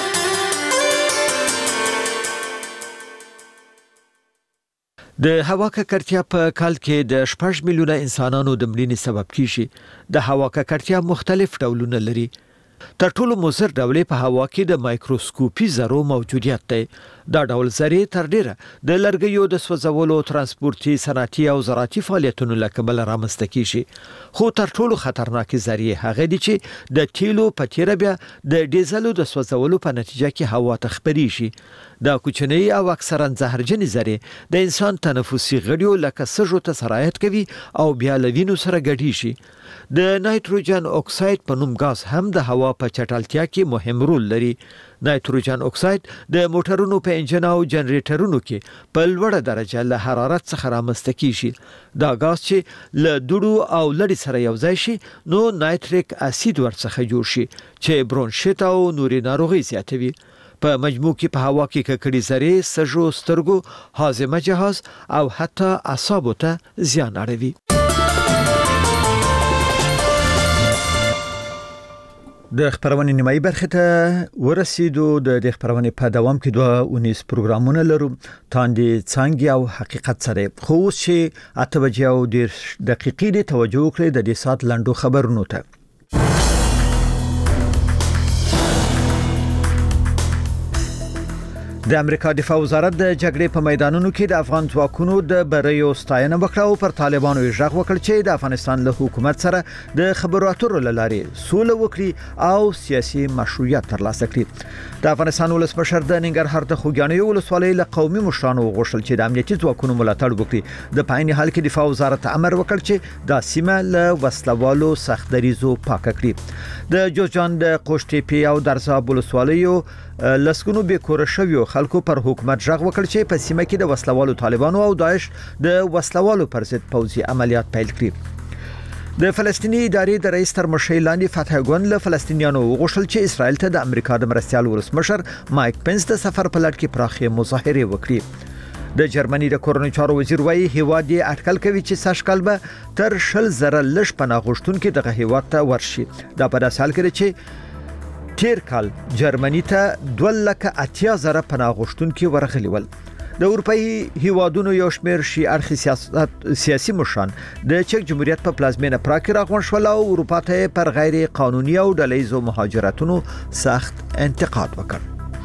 د هوا ککړتیا په کال کې د شپږ میلیونه انسانانو د مړینې سبب کیږي. د هوا ککړتیا مختلف ډولونه لري. تر ټولو مضر ډول په هوا کې د مایکروسکوپي ذرو موجودیت دی. دا ډول ذرې تر ډیره د لرګیو د سوځولو، ترانسپورتي، صنعتي او زراعتي فعالیتونو له کبله رامنځته کیږي. خو تر ټولو خطرناک ذرې هغه دي چې د تیلو په تیره بیا د ډیزلو د سوځولو په نتیجه کې هوا ته خپريږي. دا کوچنۍ او اکثرا زهرجنې ذرې د انسان تنفسي غړیو لکه سږو ته سرایت کوي او بیا له وینو سره ګډیږي. د نایتروجن اکساید په نوم غاز هم د هوا په چټلتیا کې مهم رول لري. نایتروجن اکساید د موټرونو په انجن او جنریټرونو کې په لوړه درجه له حرارت څخه رامنځته کیږي. دا غاز چې له دوړو او لړۍ سره یوځای شي نو نایتریک اسید ورڅخه جوړ شي چې برونشیت او نوري ناروغي زیاتوي. په مجموع کې په هوا کې ککړې ذرې سږو، سترګو، هاضمه جهاز او حتی اعصابو ته زیان اړوي. د خبرونې نیمایي برخه ته ورسېدو. د دې خبرونې په دوام کې دوه اونیز پروګرامونه لرو، تاندې څنګه او حقیقت سره. خو اوس چې اته بجې او ډېر دقیقې د توجه وکړئ د دې سات لنډو خبرونو ته. د امریکا دفاع وزارت د جګړې په میدانونو کې د افغان ځواکونو د بریو ستاینه وکړه او پر طالبانو یې ژغ وکړ چې د افغانستان له حکومت سره د خبرو اترو لارې سوله وکړي او سیاسي مشروعیت ترلاسه کړي. د افغانستان ولسمشر د ننګرهار د خوږیاڼیو ولسوالۍ له قومي مشرانو غوښتل چې د امنیتي ځواکونو ملاتړ وکړي. د پاین حال کې دفاع وزارت امر وکړ چې د سیمه له وسلوالو سخت دریزو پاک کړي. د جوزجان د قوشتېپې او درزاب ولسوالیو لسګونو به کور شویو خلکو پر حکومت ژغ وکړ چې په سیمه کې د وسلوالو طالبانو او داعش د وسلوالو پر ضد پوځي عملیات پیل کړي. د فلسطینی ادارې د رئیس تر مشرۍ لاندې فتح ګون له فلسطینیانو وغوښتل چې اسرائیل ته د امریکا د مرستیال ولسمشر مایک پنس د سفر په لړ کې پراخه مظاهره وکړي. د جرمني د کورنۍ چارو وزیر وايي هیواد یې اټکل کوي چې سږکال به تر شل زره لږ پناه غوښتونکي دغه هیواد ته ورشي. دا په داسې حال کې چې تیر کال جرمني ته دوه لکه اتیا زره پناه غوښتونکي ورغلي ول. د اروپאי هیوادونو یو شمېر شي اړخي سیاست سیاسي مشران د چک جمهوریت په پلازمینه پراګ کې راغون شول او اروپا ته پر غیر قانوني او ډلهیزو مهاجرتونو سخت انتقاد وکړ.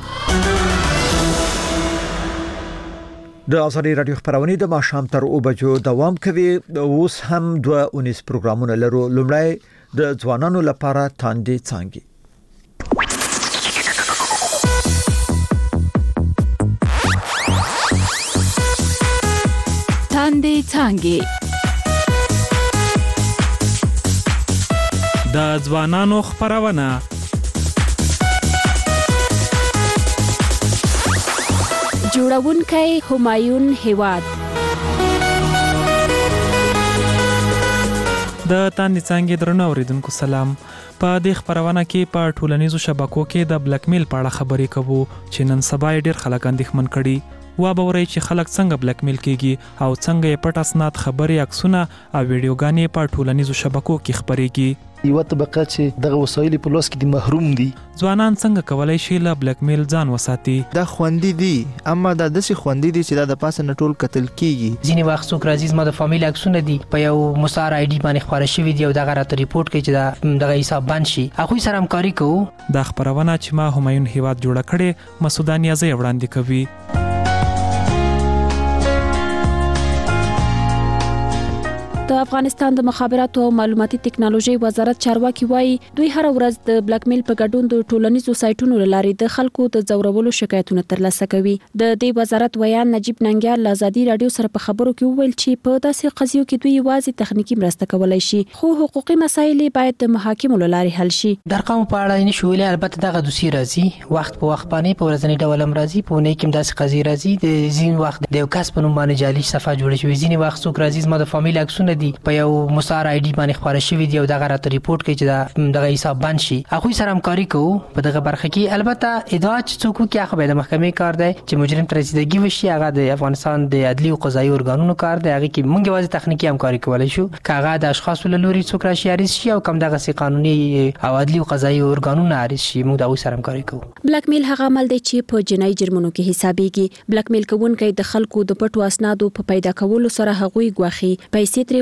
د ازادي رادیو خبرونه د ماښام تر او بجو دوام کوي. اوس هم دوه اونیز پروګرامونه لرو. لومړی د ځوانانو لپاره تاندې څنګه. تاندې څنګه د ځوانانو خبرونه جوړونکی همایون هیواد. د تاندې څنګه درنو اوریدونکو سلام. په دې خبرونه کې په ټولنیزو شبکو کې د بلیک میل په اړه خبرې کوو چې نن سبا ډېر خلک اندېښمن کړي. وا به ورئ چې خلک څنګه بلیک میل کیږي او څنګه یې پټ اسناد، خبرې، عکسونه او ویډیوګانې په ټولنیزو شبکو کې خبرېږي. یو طبقه چې دغه وسایل په لوس کې د محروم دي. ځوانان څنګه کولای شي له بلیک میل ځان وساتي؟ دا خوندې دي، اما دا داسې خوندې دي چې دا د پاسه نه ټول قتل کیږي. ځینې وخت څوک راځي زما د فامیل عکسونه دي په یو مسار آی ډي باندې خبره شوی دی او دغه راته ریپورت کوي چې دا دغه حساب بند شي. هغه سره همکاري کوو. دا خبرونه چې ما همایون هیواد جوړه کړې مسعود نیازی وړاندې کوي. د افغانستان د مخابراتو او معلوماتي ټکنالوژي وزارت چارواکي وایي دوی هر ورځ د بلیک میل په ګډون د ټولنیزو سایټونو لارې د خلکو د ځورولو شکایتونه ترلاسه کوي. د دې وزارت ویان نجیب ننګیال له ازادي رادیو سره په خبرو کې وویل چې په داسې قضیو کې دوی یوازې تخنیکی مرسته کولای شي، خو حقوقي مسایل باید د محاکمو لارې حل شي. د ارقامو په اړه نه شویل البته دغه دوسی راځي وخت په وخت باندې په ورځنی ډول هم راځي. په نه کې داسې قضیې راځي د ځین وخت د یو کس په نوم باندې جعلي صفحه جوړه شوې. ځینې وخت څوک راځي زما د فامیل عکسونه دي په یو مسار آی ډي باندې خبره شوی دی او دغه راته ریپورت کوي چې دا دغه حساب بند شي. هغه سره همکاري کوو په دغه برخه کې. البته ادعا چې څوک کې هغه د محکمې کار دی چې مجرم تر رسیدګي وشي، هغه د افغانستان د عدلي او قضایي ارګانونو کار دی. هغه کې موږ یوازې تخنیکی همکاري کولای شو. کاغه د اشخاص له لوري څوک راشي اړیس شي او کم دغه سي قانوني او عدلي او قضایي ارګانونو اړیس شي، موږ دغه سره همکاري کوو. بلیک میل هغه عمل دی چې په جنایي جرمونو کې حسابيږي. بلیک میل کوونکی د خلکو د پټو اسنادو په پیدا کولو سره هغوی غواخي، پیسې ترې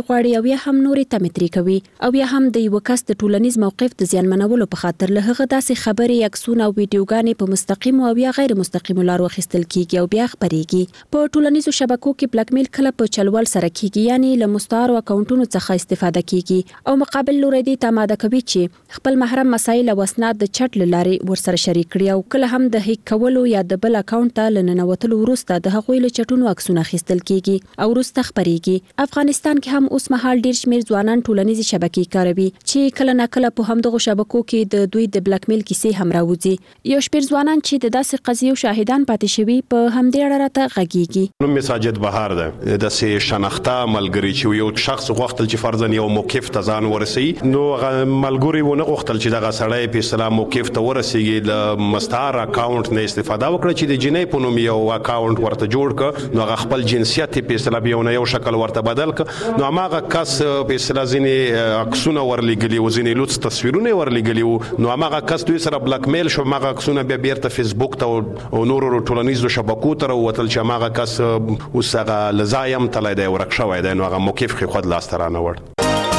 غواړي او یا هم نورې تمتري کوي او یا هم د یو کس د ټولنیز موقف د زیانمنولو په خاطر له هغه داسې خبرې عکسونه او ویډیوګانې په مستقیم او یا غیر مستقیم لارو اخیستل کیږي او بیا خبريږي په ټولنیزو شبکو کې بلیک میل کله په چلول سره کیږي یعنی له مستعار اکاونټونو څخه استفاده کیږي او مقابل لوري دې تماده کوي چې خپل محرم مسایل او اسناد د چټ لارې ورسره شریک کړي او کله هم د هیک کولو یا د بل اکاونټ ته لننوتلو وروسته د هغوی له چټونو عکسونه اخیستل کیږي او وروسته خبريږي افغانستان کې هم اوس مهال ډیر شمیر ځوانان ټولنیزي شبکې کاروي چې کله نه کله په همدغه شبکو کې د دوی د بلیک میل کیسې هم راوځي یو شمیر ځوانان چې د داسې قضیو شاهدان پاتې شوي په همدې اړه راته غږیږي نو مساجد بهار ده د سه شناخته ملګری چې یو شخص غوښتل چې فرضاً یو موقف ته ځان ورسي نو ملګری ونه غوښتل چې دغه سړی په اسلام موقف ته ورسیږي د مستعار اکاونټ نه استفاده وکړي چې د جنې په نوم یو اکاونټ ورته جوړ ک نو هغه خپل جنسیت په اسلام یو نه یو شکل ورته بدل ک نو هغه کس په اسلام ځینې عکسونه ورلګلی و ځینې لوڅ تصویرونه ورلګلی نو هغه کس دوی سره بلیک میل شو هغه عکسونه بیا بیرته فیسبوک ته او نورو ټولنیزو شبکو ته وتل چې هغه کس اوس هغه لزایم تلای دی ورک شوی دی نو هغه موقف خو خود لاس ترانه وړ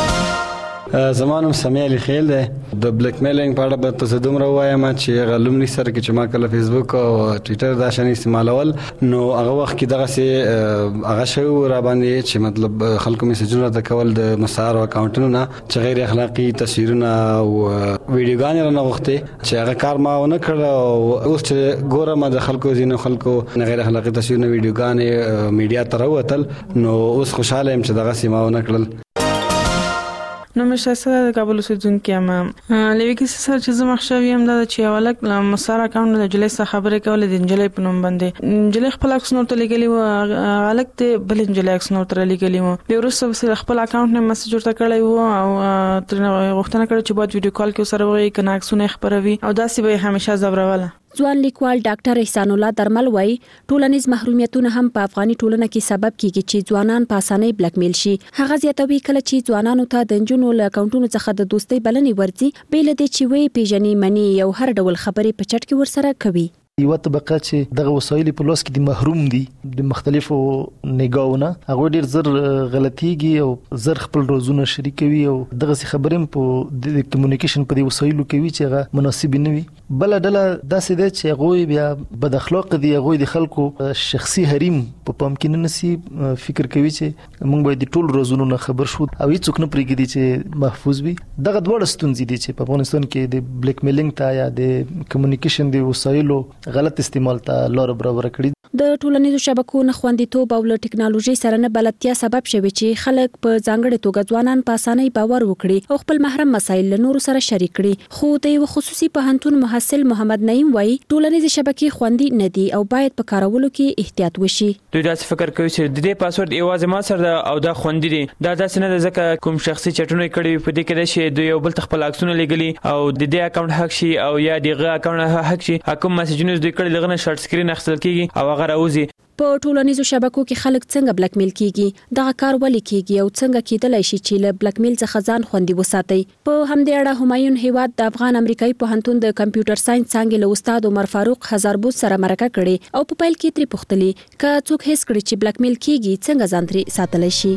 زمانم سمې علي خیل ده د بلیک میلینګ په اړه به تاسو دومره وایم چې غلومني سره کې چې ما کله فیسبوک او ټوئیټر دا شان استعمالول نو هغه وخت کې دغه سي هغه شی را باندې چې مطلب خلکو میسجونه د کول د مسار او اکاونټونو نه چې غیر اخلاقی تصویرونه او ویډیوګانې نه وخته چې هغه کار ما ونه کړ او اوس چې ګورم د خلکو زینو خلکو غیر اخلاقی تصویرونه ویډیوګانې میډیا ته راوتل نو اوس خوشاله يم چې دغه سیمه ونه کړل نو مې شاسه د کابل اوسیدونکو یم لوي کې سره چې زما خښوي هم دا چې اولک مسار اکاونټ د جلې سره خبرې کولې د جلې په نوم باندې جلې خپل عکس نور ته لګلی و الک ته بل جلې عکس نور ته لګلی و به ورسره خپل اکاونټ نه مسج ورته کړی و او تر وختونه کړ چې بعد ویډیو کال کې سره وایي کنه عکسونه خبروي او داسې به همیشه زبروله ځوان لیکوال ډاکټر احسان الله درمل وایي ټولنیز محرومیتونه هم په افغاني ټولنه کې سبب کیږي چې ځوانان په اسانۍ بلیک میل شي هغه زیاتوي کله چې ځوانانو ته د جنونو له اکاونټونو څخه د دوستۍ بلنې ورځي بیل دي چې وی پیژنې منی یو هر ډول خبرې په چټ کې ورسره کوي یو طبقه چې دغه وسایل په لوس کې د محروم دي د مختلفو نگاهونه هغه ډیر زر غلطيږي او زر خپل روزونه شریکوي او دغه خبرې په د کمیونیکیشن په د وسایلو کوي چې هغه مناسب نه وي بل ډله داسې ده چې هغه بیا بد اخلاق دي هغه د خلکو شخصي حریم په پام کې نه نسی فکر کوي چې موږ باید ټول روزونه نه خبر شو او هیڅ نه پرېږدي چې محفوظ وي دغه دوه ستونزې دي چې په افغانستان کې د بلیک میلینګ ته یا د کمیونیکیشن د وسایلو غلط استعمال ته لار برابر کړی د ټولنیزو شبکو نه خوندیتوب او له ټکنالوژي سره نه بلدتیا سبب شوی چې خلک په ځانګړي توګه ځوانان په اسانۍ باور وکړي او خپل محرم مسایل له نورو سره شریک کړي خو د یو خصوصي پوهنتون محصل محمد نعیم وایي ټولنیزې شبکې خوندي نه دي او باید په کارولو کې احتیاط وشي دوی داسې فکر کوي چې د دې پاسورډ یوازې ما سره او دا خوندي دي دا داسې نه ده ځکه کوم شخصي چټونه کړي په دې کې چې دوی یو بل خپل عکسونه لګلي او د دې اکاونټ حق شي او یا دغه اکاونټ حق شي کوم مسیجونه دوی کړي لغنه شارټ سکرین اخیستل کیږي او هغه راوځي په ټولنیزو شبکو کې خلک څنګه بلیک میل کیږي دغه کار ولې کیږي او څنګه کېدلای شي چې له بلیک میل څخه ځان خوندي وساتي په همدې اړه همایون هیواد د افغان امریکایي پوهنتون د کمپیوټر ساينس څانګې له استاد عمر فاروق هزاربوز سره مرکه کړې او په پیل کې تری پوښتلې ک څوک هیڅ کړي چې بلیک میل کیږي څنګه ځان تری ساتلای شي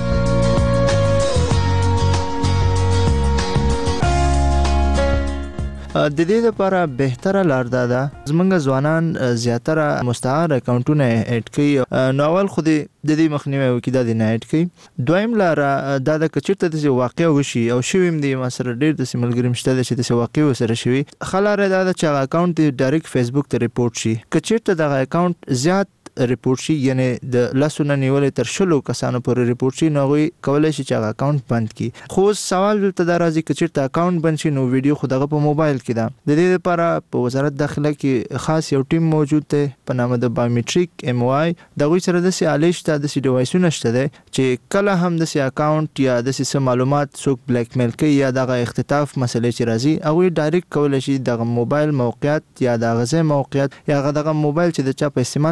د دې لپاره بهتره لار دا ده زمونږ ځوانان زیاتره مستعار اکاونټونه اډ کوي نو اول خو د دې مخنیوي وکړي د نه اډ کوي دویم لار دا د کچرته د واقع وشي او شویم د مسر ډیر د سیملګریم شته چې د واقع وسره شوی خلاره دا چې اکاونټ ډایرکټ فیسبوک ته ریپورت شي کچرته د اکاونټ زیات ریپورت شي یعنی د لاسونه نیولې تر شلو کسانو پورې ریپورت شي نو غوي کولای شي چې هغه اکاونټ بند کړي خو سوال دلته درازي چې چیرته اکاونټ بند شي نو ویډیو خو دغه په موبایل کې ده د دې لپاره په وزارت داخله کې خاص یو ټیم موجود دی په نامه د بایومټریک ایم او آی دغه سره د سیالیش ته د ډیوایسونه شته دي چې کله هم د سی اکاونټ یا د سی معلومات څوک بلیک میل کوي یا دغه اختطاف مسلې چې راځي هغه ډایرکټ کولای شي دغه موبایل موقعیت یا دغه ځای موقعیت یا دغه موبایل چې د چا په استعمال کې دغه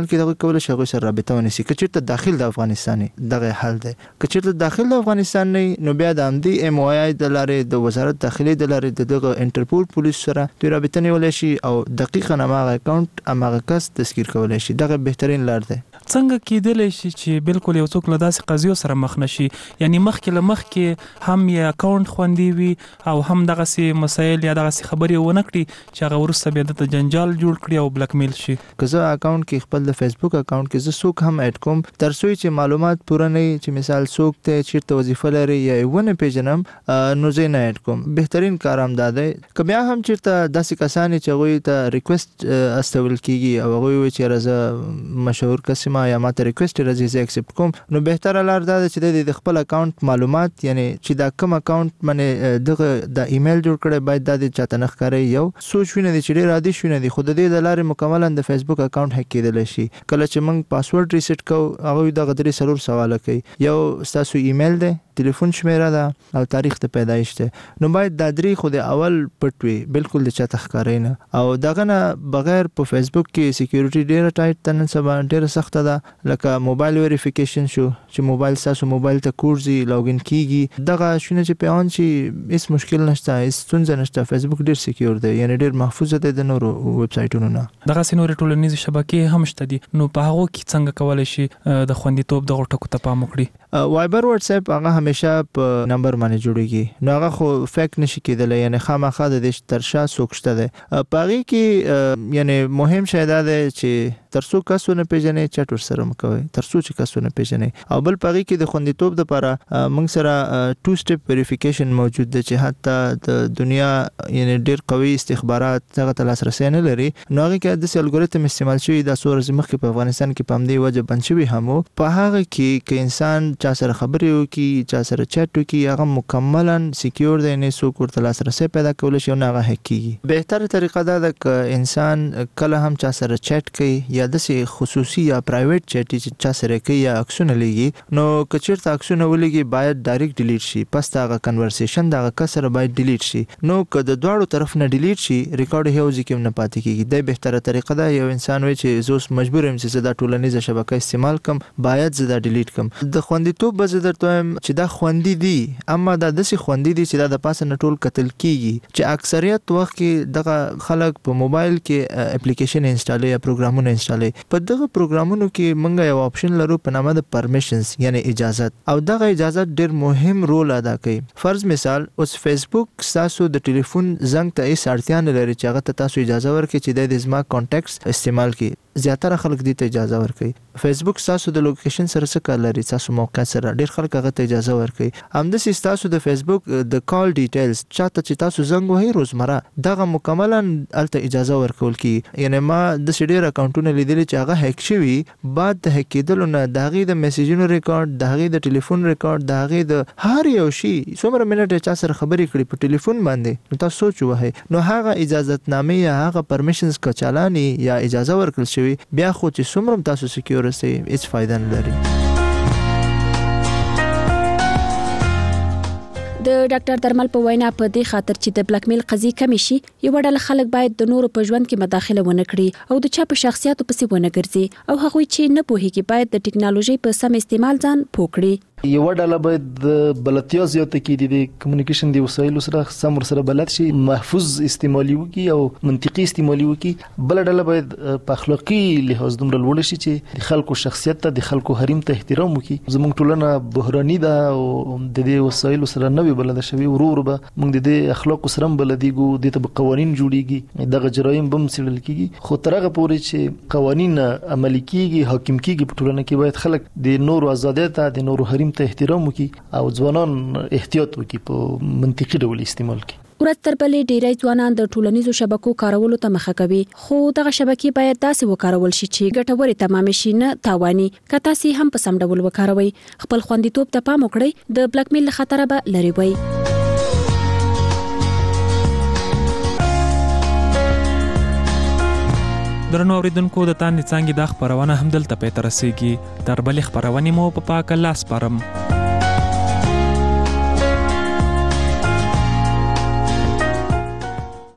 کول شي غو سره رابطه ونیسي کچېرته داخل د افغانستان دغه حل دی کچېرته داخل د افغانستان نه نو بیا د امدي ام او آی د لارې د وزارت داخلي د لارې دغه انټرپول پولیس سره د رابطه نیول شي او دقیقاً هغه اکاونټ هغه کس تذکیر کولای شي دغه بهترین لار ده څنګه کېدلی شي چې بالکل یو څوک له داسې قضیو سره مخ نشي یعنی مخکې له مخکې هم یې اکاونټ خوندي وي او هم دغسې مسایل یا دغسې خبرې ونه کړي چې هغه وروسته بیا دته جنجال جوړ کړي او بلک میل شي که زه اکاونټ کې خپل د فیسبوک اکاونټ کې زه څوک هم اډ کوم تر څو چې معلومات پوره نه چې مثال څوک ته چیرته وظیفه لري یا ونه پیژنم نو زه نه اډ کوم بهترین کار هم دا دی که بیا هم چیرته داسې کسان چې هغوی ته ریکوست استول کیږي او هغوی وایي چې راځه مشهور کس ما یا ماته ریکوست راځي زه اکسپټ کوم نو بهتره لار دا ده چې د خپل اکاونټ معلومات یعنی چې دا کوم اکاونټ باندې دغه د ایمیل جوړ کړی باید د چاته نه ښکاري یو سوچ ویني چې ډیر عادي شونه دي خو د دې د لارې مکمل د فیسبوک اکاونټ هک کېدل شي کله چې موږ پاسورډ ریسیټ کوو هغه د غدري سرور سوال کوي یو تاسو ایمیل دی ټلیفون شمیره ده او تاریخ د پیدایش ده نو باید د درې خو د اول پټوي بالکل د چاته ښکاري نه او دغه نه بغیر په فیسبوک کې سکیورټي ډیره ټایټ تنن سبا ډیره سخت ده لکه موبایل ویریفیکیشن شو چې موبایل تاسو موبایل ته کورځي لاګین کیږي دغه شونه چې پیان شي هیڅ مشکل نشته هیڅ ستونزه نشته فیسبوک ډیر سکیور دی یعنی ډیر محفوظ دی د نورو ویب سایټونو نه دغه سينوري ټولنیز شبکې هم شته دي نو په هغه کې څنګه کولای شي د خوندیتوب د غټکو ته پام وکړي وایبر واتس اپ هغه همیشه په نمبر باندې جوړیږي نو هغه خو فیک نشي کېدل یعنی خامخا د دې ترشا سوکشته ده پاغي کې یعنی مهم شی دا ده چې ترڅو کسونه پیژنې چټ ور سره مکوي ترڅو چې کسونه پیژنې او بل پاغي کې د خوندیتوب لپاره موږ سره ټو سټپ ویریفیکیشن موجود ده چې حتی د دنیا یعنی ډیر قوي استخبارات هغه ته لاسرسي نه لري نو هغه کې د الګوریتم استعمال شوی د سورز مخکې په افغانستان کې پام دی وجه بن شوی هم په هغه کې کې انسان چا سره خبرې وکي چا سره چټ وکي هغه مکملا سکیور دی نه سو ورته لاسرسي پیدا کول شي نه هغه هکیږي بهتره طریقه دا ده چې انسان کله هم چا سره چټ کوي یا د خصوصي یا پرایویټ چټ چې چا سره کوي یا عکسونه لګي نو کچیرته عکسونه ولګي باید ډایرکټ ډیلیټ شي پس دا کنورسیشن دا کسر باید ډیلیټ شي نو که د دواړو طرف نه ډیلیټ شي ریکارډ هیوز کې نه پاتې کیږي د بهتره طریقه دا یو انسان وي چې زوس مجبور یم چې دا ټولنیزه شبکه استعمال کم باید زدا ډیلیټ کم د خوندیتوب به درته چې دا خوندي دي اما دا د سي خوندي دي چې دا د پاسه نه ټول قتل کیږي چې اکثریت وخت کې دغه خلک په موبایل کې اپلیکیشن انسټال یا پروګرامونه انسټال په دغه پروګرامونو کې مونږ یو اپشن لرو په نامه د پرمیشنز یعنی اجازه او دغه اجازه ډیر مهم رول ادا کوي فرض مثال اوس فیسبوک تاسو د ټلیفون زنګ ته هیڅ اړتیا نه لري چې هغه تاسو اجازه ورکړي چې د زما کانټیکټس استعمال کړي زیاتره خلک دې ته اجازه ورکړي فیسبوک تاسو د لوکیشن سره څه کار لري تاسو موقع سره ډیر خلک هغه ته اجازه ورکړي همداسې تاسو د فیسبوک د کال ډیټیلز چاته چې تاسو زنګ وهي روزمره دغه مکملا الته اجازه ورکول کی یعنی ما د سډیر اکاونټونه لیدل چې هغه هک شوی بعد د هک کېدل نه دغه د میسیجونو ریکارډ دغه د ټلیفون ریکارډ دغه د هر یو شی څومره منټه چا سره خبرې کړې په ټلیفون باندې نو تاسو سوچ وهي نو هغه اجازهتنامه یا هغه پرمیشنز کا چالاني یا اجازه ورکړل شوی بیا خو چې څومره تاسو سکیور سي هیڅ فائدہ نه لري د ډاکټر درمل په وینا په دې خاطر چې د بلک میل قضیه کم شي یو ډول خلک باید د نورو په ژوند کې مداخله ونه کړي او د چا په شخصیت پسې ونه ګرځي او هغوی چې نه پوهیږي باید د ټکنالوژي په سم استعمال ځان پوه کړي یو ډله باید د بلدتیا زیاته کړي د کمیونیکیشن دی وسایلو سره سم سره بلد شي محفوظ استعمالي وکي او منطقي استعمالي وکي بل ډله باید په اخلاقی لحاظ دومره لوړ شي چې د خلکو شخصیت ته د خلکو حریم ته احترام وکي زموږ ټولنه بحراني ده او د دې وسایلو سره نه وي بلد شوی ورور به موږ د دې اخلاق سره بلديګو د ته قوانين جوړيږي دغه جرایم بم سړل کیږي خو ترغه پورې چې قوانين عملي کیږي حاکم کیږي په ټولنه کې باید خلک د نورو آزادیت د نورو حریم ته احترام وکي او ځوانان احتیاط وکي په منطقي ډول استعمال کړي ورځ تر بلې ډیری ځوانان د ټولنیزو شبکو کارولو ته مخه کوي خو دغه شبکې باید داسې وکارول شي چې ګټورې تمام شي نه تاواني که تاسو هم په سم ډول وکاروي خپل خوندیتوب ته پام وکړئ د بلک میل خطر به لري وي درنو اوریدونکو د تاندې څنګه د خبرونه هم دلته پېته رسیږي تر بلې خبرونه مو په پاک الله سپارم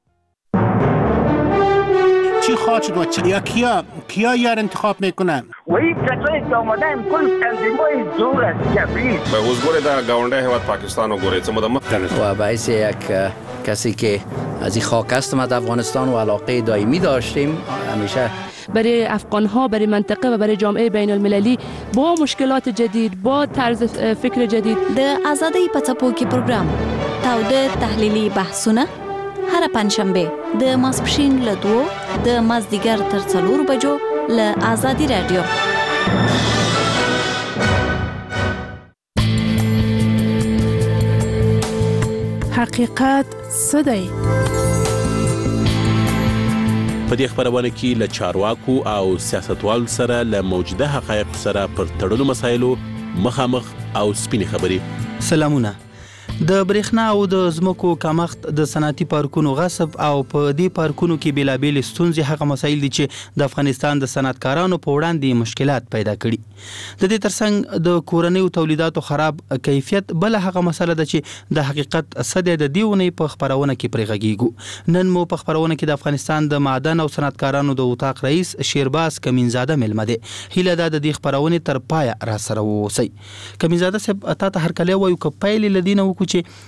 چی خواهد شد و چی یا کیا کیا یار انتخاب میکنن و این کسایی که آمدن کل تنظیم‌های دور از جبری به حضور در گاونده هیواد پاکستان و گوره چه و باعث یک کسی که از این خاک هستم از افغانستان و علاقه دائمی داشتیم همیشه برای افغان‌ها، برای منطقه و برای جامعه بین المللی با مشکلات جدید، با طرز فکر جدید. د آزادۍ په څپو کې پروګرام تاوده تحلیلي بحثونه هر پنځشنبه د ماسپښین له دوو د مازدیګر تر څلورو بجو له آزادي رادیو. حقیقت څه دی؟ په دې خبرونه کې له چارواکو او سیاستوالو سره له موجوده حقایق سره پر تړلو مسایلو مخامخ او سپینې خبرې. سلامونه. د برېښنا او د ځمکو کمښت د صنعتي پارکونو غصب او په دې پارکونو کې بیلابېل ستونزې هغه مسایل دي چې د افغانستان د صنعتکارانو په وړاندې مشکلات پیدا کړي. د دې ترڅنګ د کورنیو تولیداتو خراب کیفیت بل هغه مسله ده چې د حقیقت څه دی د دې ونې په خبرونه کې پرې غږیږو. نن مو په خبرونه کې د افغانستان د معدن او صنعتکارانو د اتاق رئیس شیرباز کمینزاده ملمه دی. هیله ده د دې خبرونه تر پایه را سره واوسئ. کمینزاده صاحب تا ته هرکلی وایو که پیل لدینه وکړو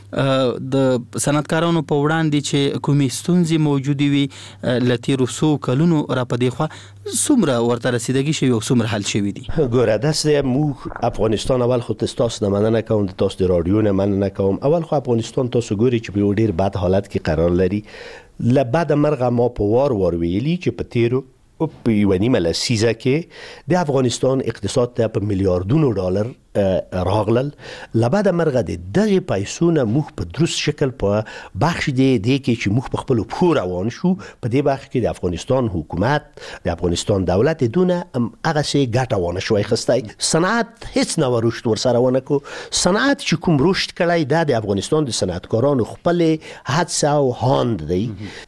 چې د صنعتکارانو په وړاندې چې کومې ستونزې موجودې وي له تېرو څو کلونو را په دې خوا څومره ورته رسیدګي شوي او څومره حل شوي دي؟ ګوره داسې موږ افغانستان اول خو تاسو نه مننه کوم د تاسو د راډیو نه مننه کوم. اول خو افغانستان تاسو ګوري چې په ډیر بد حالت کې قرار لري. له بعد مرغه ما په وار وار ویلي چې په تیرو په یوه نیمه لسیزه کې د افغانستان اقتصاد ته په میلیاردونو ډالر راغلل. لبعد مرغه د دغه پیسونه موږ په درست شکل په بخش دی دی کې چې موږ په خپل پخو روان شو په دې بخش کې د افغانستان حکومت د افغانستان دولت دونه هغه سي ګټه ونه شوي خستای. صنعت هیڅ نه ورشت ور سره ونه کو. صنعت چې کوم رشد کړای دا د افغانستان د صنعتکارانو خپل حدس او هاند دی.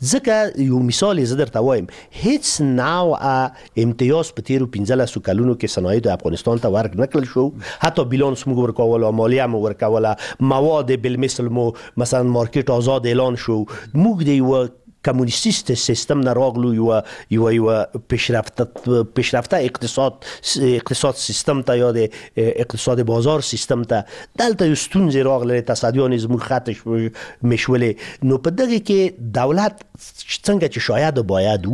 ځکه یو مثال زه درته وایم هیڅ نوع امتیاز په تیرو پنځلسو کلونو کې صنایع د افغانستان ته ورک نکړل شو. حتی بیلانس مو ورکوله، مالیه مو ورکوله، مواد بالمثل مو مثلا مارکیت آزاد اعلان شو. موږ د یو کمونیستیست سیستم نه راغلو یو یو یو پیشرفته پیشرفته اقتصاد اقتصاد سیستم ته یا د اقتصاد بازار سیستم ته دلته یو ستونزې راغله تصدیان زموږ خطش مشولې. نو په دغه کې دولت څنګه چې شاید باید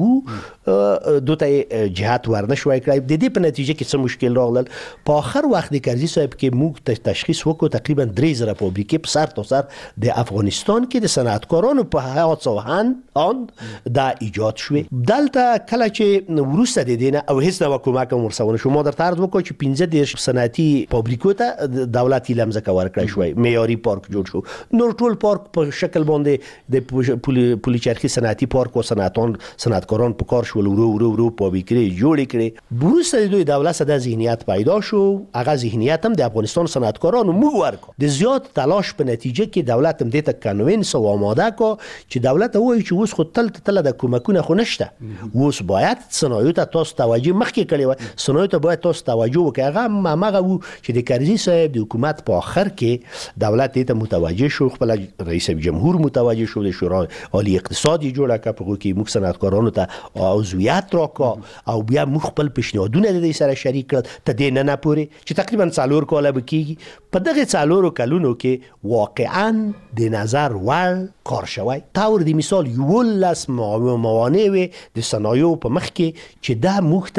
وو دوته جهات ورنه شوي کړی. د دې په نتیجه کې څه مشکل راغلل. په آخر وخت د کرزي صاحب کې موږ تشخیص وکړو تقریبا درې زره فابریکې په سر تا سر د افغانستان کې د صنعتکارانو په حیات سوهن آن دا ایجاد شوی. دلته کله چې وروسته د دینه او هیڅ نو کومک ورسونه شو ما در طرز وکړو چې پنځه دیرش صنعتي فابریکو ته دولت لمزه کور کړی شوی. معیاري پارک جوړ شو. نور ټول پارک په شکل باندې د پولی چرخي صنعتي پارک او صنعتون صنعتکاران په کار شول ورو ورو ورو فابریکې جوړ کړي. وروسته دوی دولت صدا ذهنیت پیدا شو. هغه ذهنیت هم د افغانستان صنعتکارانو مو ورکو. د زیات تلاش په نتیجه کې دولت هم دې ته کنوینس او آماده کو چې دولت وایي چې اوس خو تل تل د کومکونه خو نشته. اوس باید صنایع ته تاسو توجه مخکې کړی و. صنایع ته باید تاسو توجه وکړئ. هغه هغه وو چې د کرزي صاحب د حکومت په آخر کې دولت دې ته متوجه شو. خپل رئیس جمهور متوجه شو. د شورای عالی اقتصادي جوړه کړه په کې موږ صنعتکارانو ته عضویت راکړه او بیا موږ خپل پیشنهادونه د دې سره شریک کړل ته دې نه نه پوري چې تقریبا څلور کاله بکیږي. په دغه څلورو کلونو کې واقعا د نظر ور کار شوی. تاور د مثال یو لاس موانع وي د صنایع په مخ کې چې دا موږ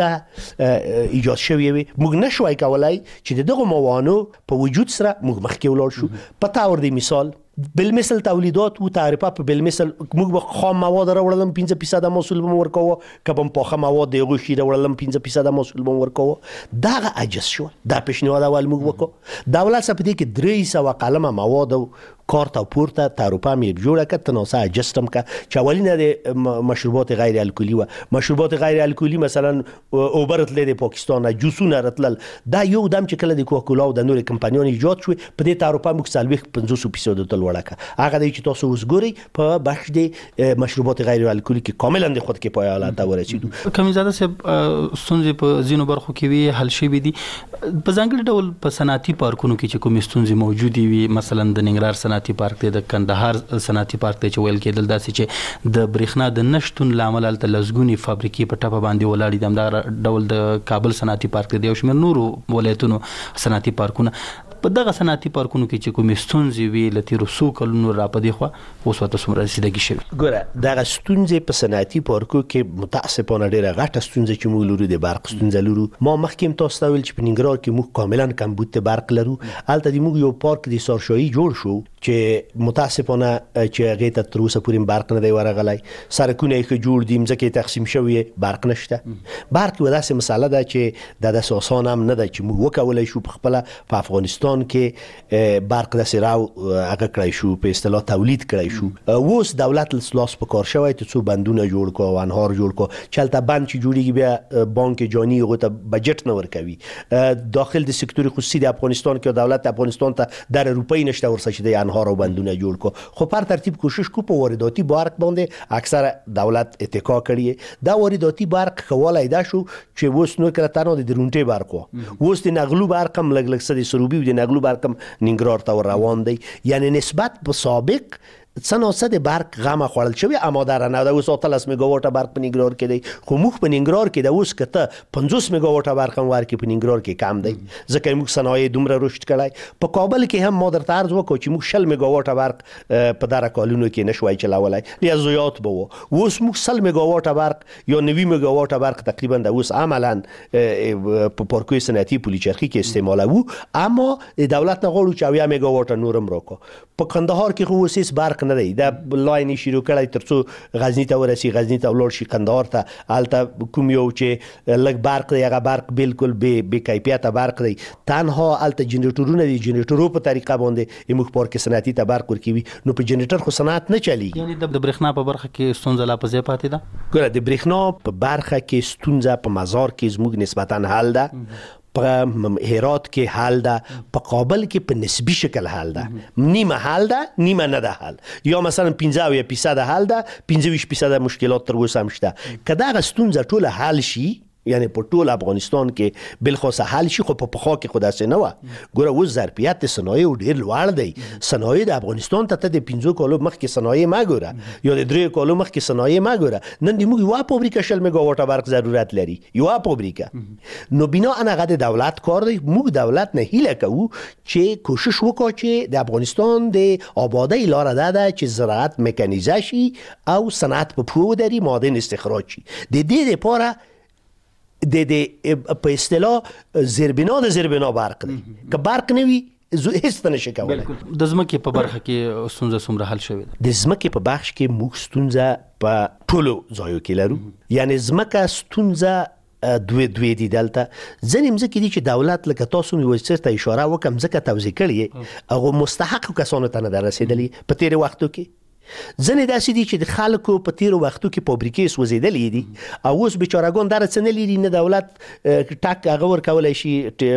ته ایجاد شوی وي. موږ نشوای کولای چې دغه موانع په وجود سره موږ مخ کې ولاړ شو. په تاور د مثال بالمثل تولیدات و تعرفه په بالمثل موږ به خام مواد راوړل پنځه فیصد محصول به ورکوو کبم پاخه مواد د غوښې راوړل پنځه فیصد محصول به ورکوو. دا عجز شو. دا پیشنهاد اول موږ وکړو. دولت په دې کې درې سوه قلمه مواد کارت او پورته تعرفه مې جوړه کړه تناسه جستم کا چې اولینه د مشروبات غیر الکلی و مشروبات غیر الکلی مثلا اوبرت له پاکستان جوسونه راتل دا یو دم چې کله د کوکاکولا او د نور کمپانیونو ایجاد شو په دې تعرفه موږ سلوي پنځوس فیصد تل وړه هغه د چې تاسو وسګوري په بخش د مشروبات غیر الکلی کې کاملا د خود کې پای حالت ورسېدو. کمیزاده صاحب ستونزې په ځینو برخو کې وی حل شوې دي. په ځانګړي ډول په صنعتي پارکونو کې چې کوم ستونزې موجودې وي مثلا د ننګرهار صنعتي پارک دی د کندهار صنعتي پارک دی چې ویل کېدل داسې چې د برېښنا د نشتون لامل هلته لسګونې فابریکې په ټپه باندې ولاړې دي. همدغه ډول د کابل صنعتي پارک دی، یو شمېر نورو ولایتونو صنعتي پارکونه. په دغه صنعتي پارکونو کې چې کومې ستونزې وي له تېرو څو کلونو را په دې خوا اوس ورته څومره رسیدګي شوي؟ ګوره دغه ستونزې په صنعتي پارکو کې متاسفانه ډېره غټه ستونزه چې موږ لرو د برق ستونزه لرو. ما مخکې هم تاسو ته ویل چې په ننګرهار کې موږ کاملا کمبود د برق لرو. هلته د موږ یو پارک د سارشاهي جوړ شو چې متاسفانه چې هغې ته تر اوسه پورې برق نه دی ورغلی. سړکونه یې ښه جوړ دي، مځکې تقسیم شوې، برق نشته. برق یوه داسې مسله ده چې دا داسې اسان هم نه ده چې موږ وکولی شو په خپله په افغانستان کې برق داسې راو هغه کړی شو، په اصطلاح تولید کړی شو. اوس دولت لاس په کار شوی ته څو بندونه جوړ کړو او انهار جوړ کړو چې هلته بند چې جوړېږي بیا بانک جاني هغو ته بجټ نه ورکوي. داخل د سکتور خصوصي د افغانستان کې دولت افغانستان ته در روپۍ نشته ورسه چې د انهار او بندونه جوړ کړو. خو پر ترتیب کوشش کو په وارداتي برق باندې اکثر دولت اتکا کړی. دا وارداتي برق ښه دا شو چې اوس نو کله تنها د درونټې برق و، اوس د نغلو برق هم لږ لږ څه د سروبي او د نغلو برق هم ننګرهار ته روان دی. یعنی نسبت په سابق څه ناڅه د برق غمه خوړل شوې، اما در نه ده. اوس اتلس میګاواټه برق په ننګرهار کې دی، خو موږ په ننګرهار کې د اوس که ته پنځوس میګاواټه برق هم ورکړې په ننګرهار کې کم دی، ځکه موږ صنایع دومره رشد کړی. په کابل کې هم ما درته عرض وکړو چې موږ شل میګاواټه برق په دغه کالونو کې نه شوای چلولی، یا زیات به و. اوس موږ سل میګاواټه برق یا نوي میګاواټه برق تقریبا د اوس عملا په پارکوی صنعتي پولچرخي کې استعمالوو، اما د دولت نه غواړو چې اویا میګاواټه نور هم راکړو. په کندهار کې خو اوس هېڅ برق نه دی، د لاین شروع کړی تر څو غزني ته ورسي، غزني ته ولاړ شي کندهار ته. هلته کوم یو چې لږ برق دی هغه برق بالکل بې کیفیته برق دی. تنها هلته جنریټرونه دي، جنریټرو په طریقه باندې موږ پارک صنعتي ته برق ورکوي. نو په جنریټر خو صنعت نه چلیږي. یعنې د برېښنا په برخه کې ستونزه لا په ځای پاتې ده؟ ګوره د برېښنا په برخه کې ستونزه په مزار کې زموږ نسبتا حل ده، په هرات کې حل ده، په کابل کې په نسبی شکل حل ده. نیمه حل ده، نیمه نه ده حل. یا مثلا پنځه اویا فیصده حل ده، پنځه ویشت فیصده مشکلات تر اوسه هم شته. که دغه ستونزه ټوله حل شي، یعنی په ټول افغانستان کې بالخصوص حل شي، خو په پخوا کې خو داسې نه وه. ګوره اوس ظرفیت د صنایعو ډېر لوړ دی. صنایع د افغانستان ته ته د پنځو کالو مخکې صنایع مه ګوره، یا د دریو کالو مخکې صنایع مه ګوره. نن د موږ یوه فابریکه شل میګاواټه برق ضرورت لري، یوه فابریکه. نو بنا هغه د دولت کار دی. موږ دولت نه هیله کوو چې کوشش وکړو چې د افغانستان د آبادۍ لاره دا ده چې زراعت میکانیزه شي او صنعت په پښو ودري، معادن استخراج شي. د دې لپاره د د په اصطلاح زیربنا د زیربنا برق دی. که برق نه وي هیڅ ته نشي کولی. د ځمکې په برخه کې ستونزه څومره حل شوې ده؟ د ځمکې په بخش کې موږ ستونزه په ټولو ځایو کې لرو. یعنی ځمکه ستونزه دوی دوی دي. دلته ځینې مځکې دي چې دولت لکه تاسو مې وایي ته اشاره وکړه مځکه توزیع کړې، هغو مستحقو کسانو ته نه ده رسېدلې په تېرو وختو کې. ځینې داسې دي چې د خلکو په تېرو وختو کې فابریکې سوځېدلې دي او اوس بیچارهګان دغه څه نه لري، نه دولت ټک هغه ورکولی شي،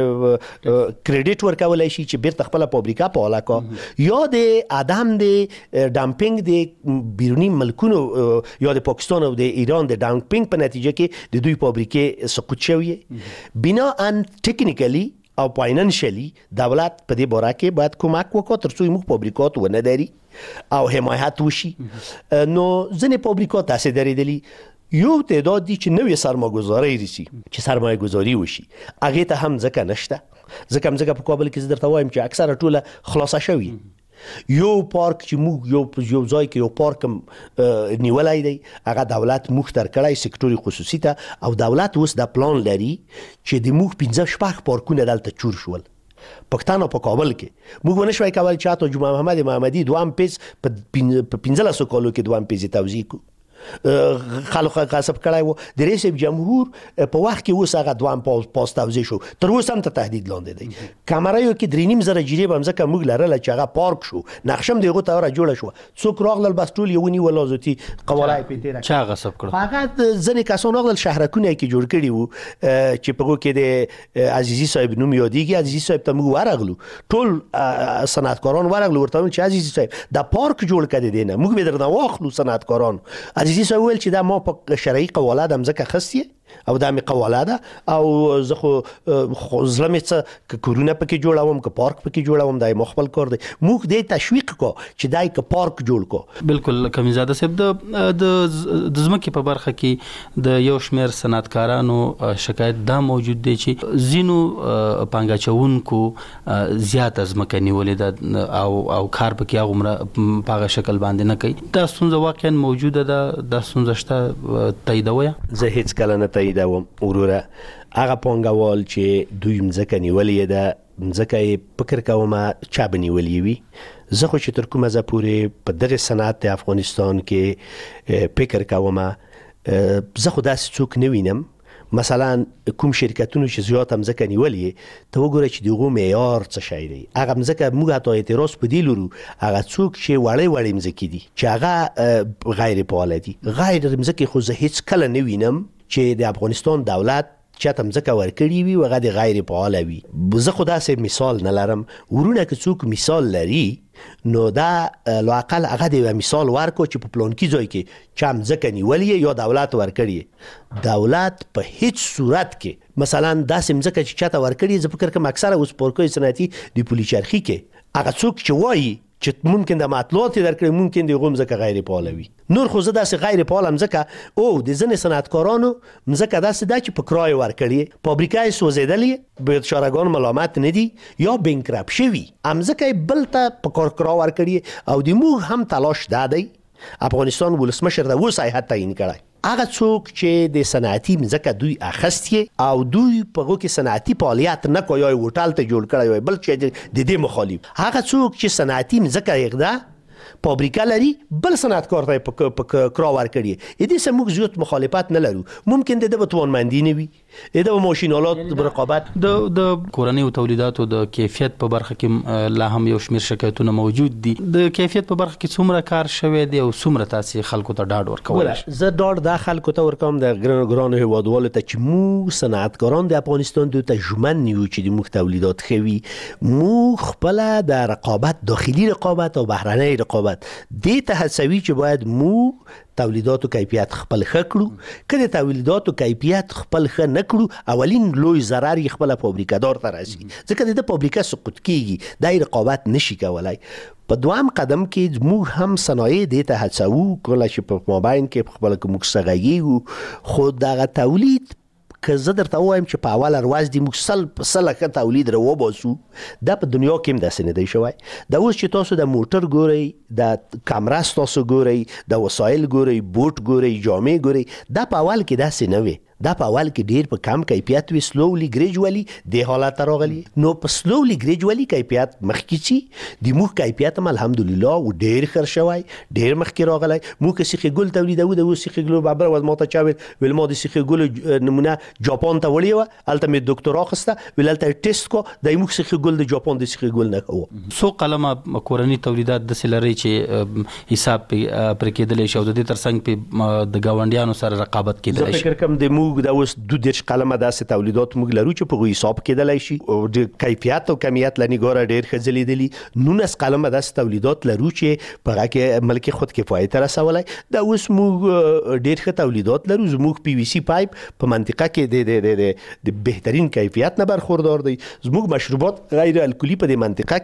کریډیټ ورکولی شي چې بیرته خپله فابریکه فعاله کړه، یا د عدم د ډمپینګ د بیروني ملکونو یا د پاکستان او د ایران د ډمپینګ په نتیجه کې د دوی فابریکې سقوط شوې. بناءً ټکنیکلی او فاینانشلی دولت په دې باره کې باید کمک وکړي تر څو موږ فابریکات ونه دري او حمایت وشي. نو ځینې فابریکات داسې درېدلي، یو تعداد دي چې نوې سرمایه‌ګذاري رسي چې سرمایه‌ګذاري وشي، هغې ته هم ځکه نشته. ځکه مځکه په کابل کې زه درته وایم چې اکثره ټوله خلاصه شوي. یو پارک چې موږ یو یو ځای کې یو پارک نیولی دی، هغه دولت موږ تر کړی سکتور خصوصي ته، او دولت اوس دا پلان لري چې د موږ پنځه شپږ پارکونه دلته چور شول پښتانه په کابل کې. موږ ونه شوای کولی چې حتی جمعه محمد محمدي دوهم پیز په پنځلسو کالو کې دوهم پیز توزیع کړو. خلک غصب کړی و. د رئیس جمهور په وخت کې اوس هغه دوهم پاس توزیع شو، تر اوسه هم ته تهدید لاندې دی. کمرایو کې درې نیم زره جریب هم ځکه موږ لرله چې هغه پارک شو، نقشه هم د هغو ته جوړه شوه. څوک راغلل بس ټول یې ونیول، ازوتي قواله یې پرې تېره کړه. چا غصب کړه؟ فقط ځینې کسان راغلل شهرکونه یې کې جوړ کړي وو چې په هغو کې د عزیزي صاحب نوم یادېږي. عزیزي صاحب ته موږ ورغلو، ټول صنعتکاران ورغلو، ورته ویل چې عزیزي صاحب دا پارک جوړ کړی دی، نه موږ به درنه واخلو. صنعتکاران عزیزي صاحب ویل چې دا ما په شرعي قواله د مځکه خستې او دا مې قواله ده او زه خو زړه مې څه کورونه پکې جوړوم که پارک پکې جوړوم دا مو خپل کار دی موږ دې تشویق کو چې دای که پارک جوړ کو. بالکل کمیزاده صاحب د د ځمکې په برخه کې د یو شمېر صنعتکارانو شکایت دا موجود دی چې ځینو پانګاچونکو زیات ځمکه نیولې ده او او کار پکې هغومره په هغه شکل باندې نه کوي. دا ستونزه واقعا موجوده ده دا ستونزه شته تاییدوي؟ زه هیڅ کله نه تاییدوم وروره. هغه پانګوال چې دوی مځکه نیولې ده مځکه یې فکر کوم چا به نیولې وي. زه خو چې تر کومه ځه پورې په دغه صنعت د افغانستان کې فکر کوم زه خو داسې څوک نه وینم. مثلا کوم شرکتونو چې زیات مځکه نیولې ته وګوره چې دغه معیار څه شی دی. هغه مځکه موږ ته اعتراض په دی لرو هغه څوک چې وړې وړې مځکې دي چې هغه غیر فعال دي. غیر مځکه خو زه هیڅ کله نه وینم چې د افغانستان دولت چاته مځکه ورکړي وي هغه د غیر فعال وي. زه خو داسې مثال نه لرم. ورونه که څوک مثال لري نو دا لاقل هغه د مثال ورکو چې په پلان کې ځای کې چا مځکه نیولې یا دولت ورکړي. دولت په هیڅ صورت کې مثلا داسې مځکه چې چاته ورکړي زه فکر کوم اکثره اوس پورکوي صنعتي د پولیچرخي کې هغه څوک چې وایي چې ممکن د معطلات درکړي ممکن د غو مځکه غیر فعال وي. نور خو زه داسې غیر فعال مځکه او د ځینې صنعتکارانو مځکه داسې ده چې په کرای ورکړي فابریکای سوځېدلې به چارهګان ملامت نه دي یا بینکرپټ شوي مځکه بل ته په کار کرا ورکړي او د موږ هم تلاش دادی افغانستان ولسمشر د وسای حتی تعیین کړی. هغه څوک چې د صنعتي مځکه دوی اخستي او دوی په هغه کې صنعتي فعالیت نه کوي او هوټل ته جوړ کړی وي بل چې د دې مخالف هغه څوک چې صنعتي مځکه یې فابریکه لري بل صنعتکار ته په کرا ورکړي دې سم موږ زیات مخالفت نه لرو. ممکن د دې توانمندي نه وي د ماشینالات د رقابت د د کورنۍ تولیداتو د کیفیت په برخه کې لا هم یو شمېر شکایتونه موجود دي. د کیفیت په برخه کې څومره کار شوی دی او څومره تاسو خلکو ته ډاډ ورکوي؟ زه ډاډ د خلکو ته ورکوم د ګرانو هیوادوالو ته چې مو صنعتکاران د افغانستان دوی ته ژمن نیو چې د مو تولیدات خوي مو خپل د رقابت داخلي رقابت او بهرنۍ رقابت دې ته هڅوي چې باید مو تولیداتو کیفیت خپل خکړو. کله تولیداتو کیفیت خپل خ نه کړو اولین لوی ضرر خپل فابریکه دار ته راشي ځکه د فابریکه سقوط کیږي د رقابت نشي کولای. په دوام قدم کې موږ هم صنایع دې ته هڅو کله چې په مابین کې خپل کوم څنګه خو دغه تولید که زه درته وایم چې په اول ورځ د موږ سل په سل ښه تولید را وباسو دا په دنیا کې هم داسې نه دی شوی. دا اوس چې تاسو د موټر ګورئ د کامرا تاسو ګورئ د وسایل ګورئ بوټ ګورئ جامې ګورئ دا په اول کې داسې نه وي. دا په اول کې ډیر په کم کیفیت وی سلولی ګریجوالي د حالت راغلی نو په سلولی ګریجوالي کیفیت مخکې چی د موږ کیفیت هم الحمدلله و ډیر خر شوی ډیر مخکې راغلی. موږ که سیخ ګل تولیدو د سیخ ګل بابر و ما ته چا ویل ما د سیخ ګل نمونه جاپان ته وړي و الته مې ډاکټرا خسته ولته ټیسټ کو د موږ سیخ ګل د جاپان د سیخ ګل نه کوو. سو قلمه کورنۍ تولیدات د سلری چې حساب پر کېدل شي او د ترڅنګ په د گاونډیانو سره رقابت کېدل شي. فکر کوم د موږ دا اوس دوه دیرش قلمه داسې تولیدات موږ لرو چې په حساب کېدلای شي او د کیفیت او کمیت لنی ګوره ډیر خځلیدلی نونس قلمه داسې تولیدات لرو چې په هغه کې ملک خود کفایت رسولای. دا اوس موږ ډیر ښه تولیدات لرو. زموږ پی وی سی پایپ په منطقه کې د د د بهترین کیفیت نه برخوردار دی. زموږ مشروبات غیر الکلی په دې منطقه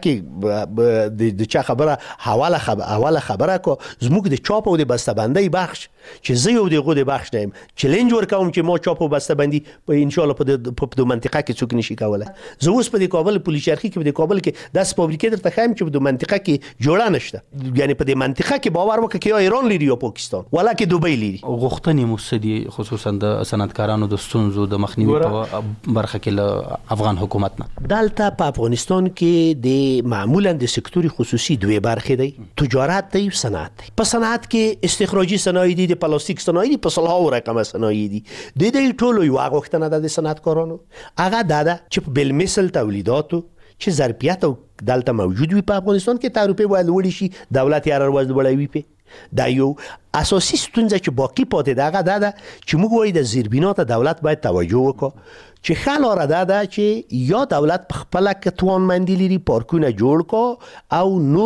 کې د چا خبره حواله خبره حواله خبره کو زموږ د چاپ او د بسته‌بندۍ بخش چې زه یو دغه د بخش نیم چیلنج ورکوم چې ما چاپ او بسته‌بندي په ان شاء الله په د منطقه کې څوک نشي کولای. زه اوس په د کابل پولیچرخي کې په د کابل کې داس فابریکې درته خایم چې په د منطقه کې جوړه نشته یعنی په د منطقه کې باور وکړه چې یا ایران لري یا پاکستان ولا کې دوبۍ لري. غوښتنې مسدي خصوصا د صنعتکارانو د ستونزو د مخنیوي په برخه کې له افغان حکومت نه دلته په افغانستان کې د معمولا د سکتور خصوصي دوه برخې دي تجارت دی صنعت دی. په صنعت کې استخراجي صنایع دي د پلاستیک صنایع په صلاح رقم صنایع دي د دې ټولو یو غوښتنه ده د صنعتکارانو هغه ده چې په بل مثل تولیداتو چې ظرفیت او دلته موجود وي په افغانستان کې تعرفه باید وړي شي دولت یې هر ورځ وړي په دا یو اساسي ستونزه چې باقی پاتې ده هغه ده چې موږ وایو د زیربنات دولت باید توجه وکړي چې خلاره ده ده چې یا دولت په خپل کې توانمندي لري پارکونه جوړ کو او نور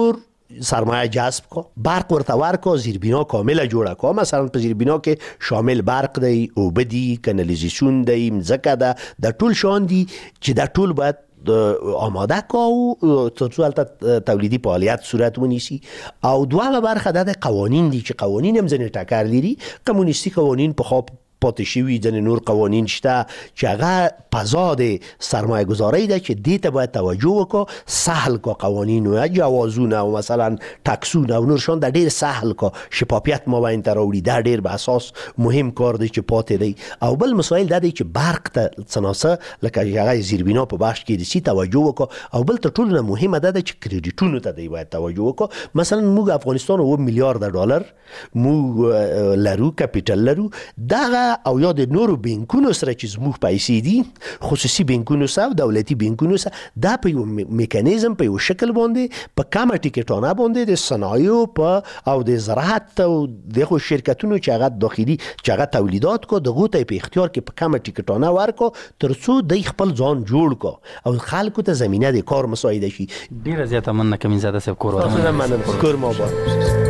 سرمایه جذب کو، برق ورته ورکو، زیربنا کامله جوړه کو. مثلا په زیربنا کې شامل برق دی، اوبه دي، کنالیزیشن دی، مځکه ده، د ټول شان دي چې د ټول باید آماده کو ترڅو هلته تولیدي فعالیت صورت ونیسي. او دوامه برخه د قوانین دي چې قوانین هم ځنې ټکر لري. کمونیستي قوانین په خوا پاتې شوي، ځینې نور قوانین شته چې هغه فضا د سرمایه گذارۍ ده چې دې ته باید توجه وکړو، سهل کو قوانین و جوازونه او مثلا ټکسونه او نور شان د ډېر سهل کو، شفافیت مابین ته راوړي. دا ډېر به اساس مهم کار دی چې پاتې دی. او بل مسایل دا دی چې برق ته څناسه لکه هغه زیربنا په بخش کې د سی توجه وکړو. او بل تر ټولو نه مهمه ده چې کریډیټونو ته دی باید توجه وکړو. مثلا موږ افغانستان و میلیارډ ډالر موږ لرو، کپیټل لرو. دغه او یا د نورو بانکونو سره چې زموږ پیسې دي، خصوصي بانکونو سره، دولتي بانکونو سره، دا په یو میکانیزم په یو شکل باندې په کمه ټیکټونه باندې د صنایعو په او د زراعت او دغه شرکتونو چې هغه داخلي چې هغه تولیدات کو دغه ته په اختیار کې په کمه ټیکټونه ورکو ترڅو د خپل ځان جوړ کو او خلکو ته زمينه د کار مساعده شي. ډیره زیاته مننه کمین زاده صاحب کور ورته مننه کور ما با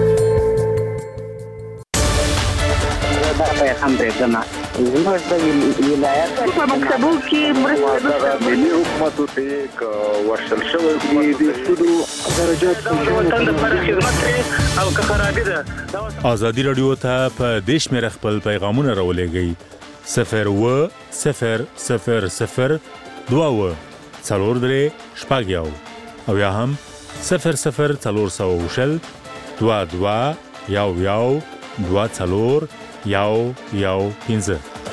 په هم برېدنه زموږ د ولایت په مکتبو کې مرسته د ملي حکومت ته یک ورشل شوی دی د سودو درجات د پر خدمت او که خرابې ده. ازادي رادیو ته په دیش مې خپل پیغامونه راولېږئ صفر و صفر صفر صفر دوه و څلور درې شپږ یو او یا هم صفر صفر څلور سوه شل دوه دوه یو یو دوه څلور یو یو پنځه.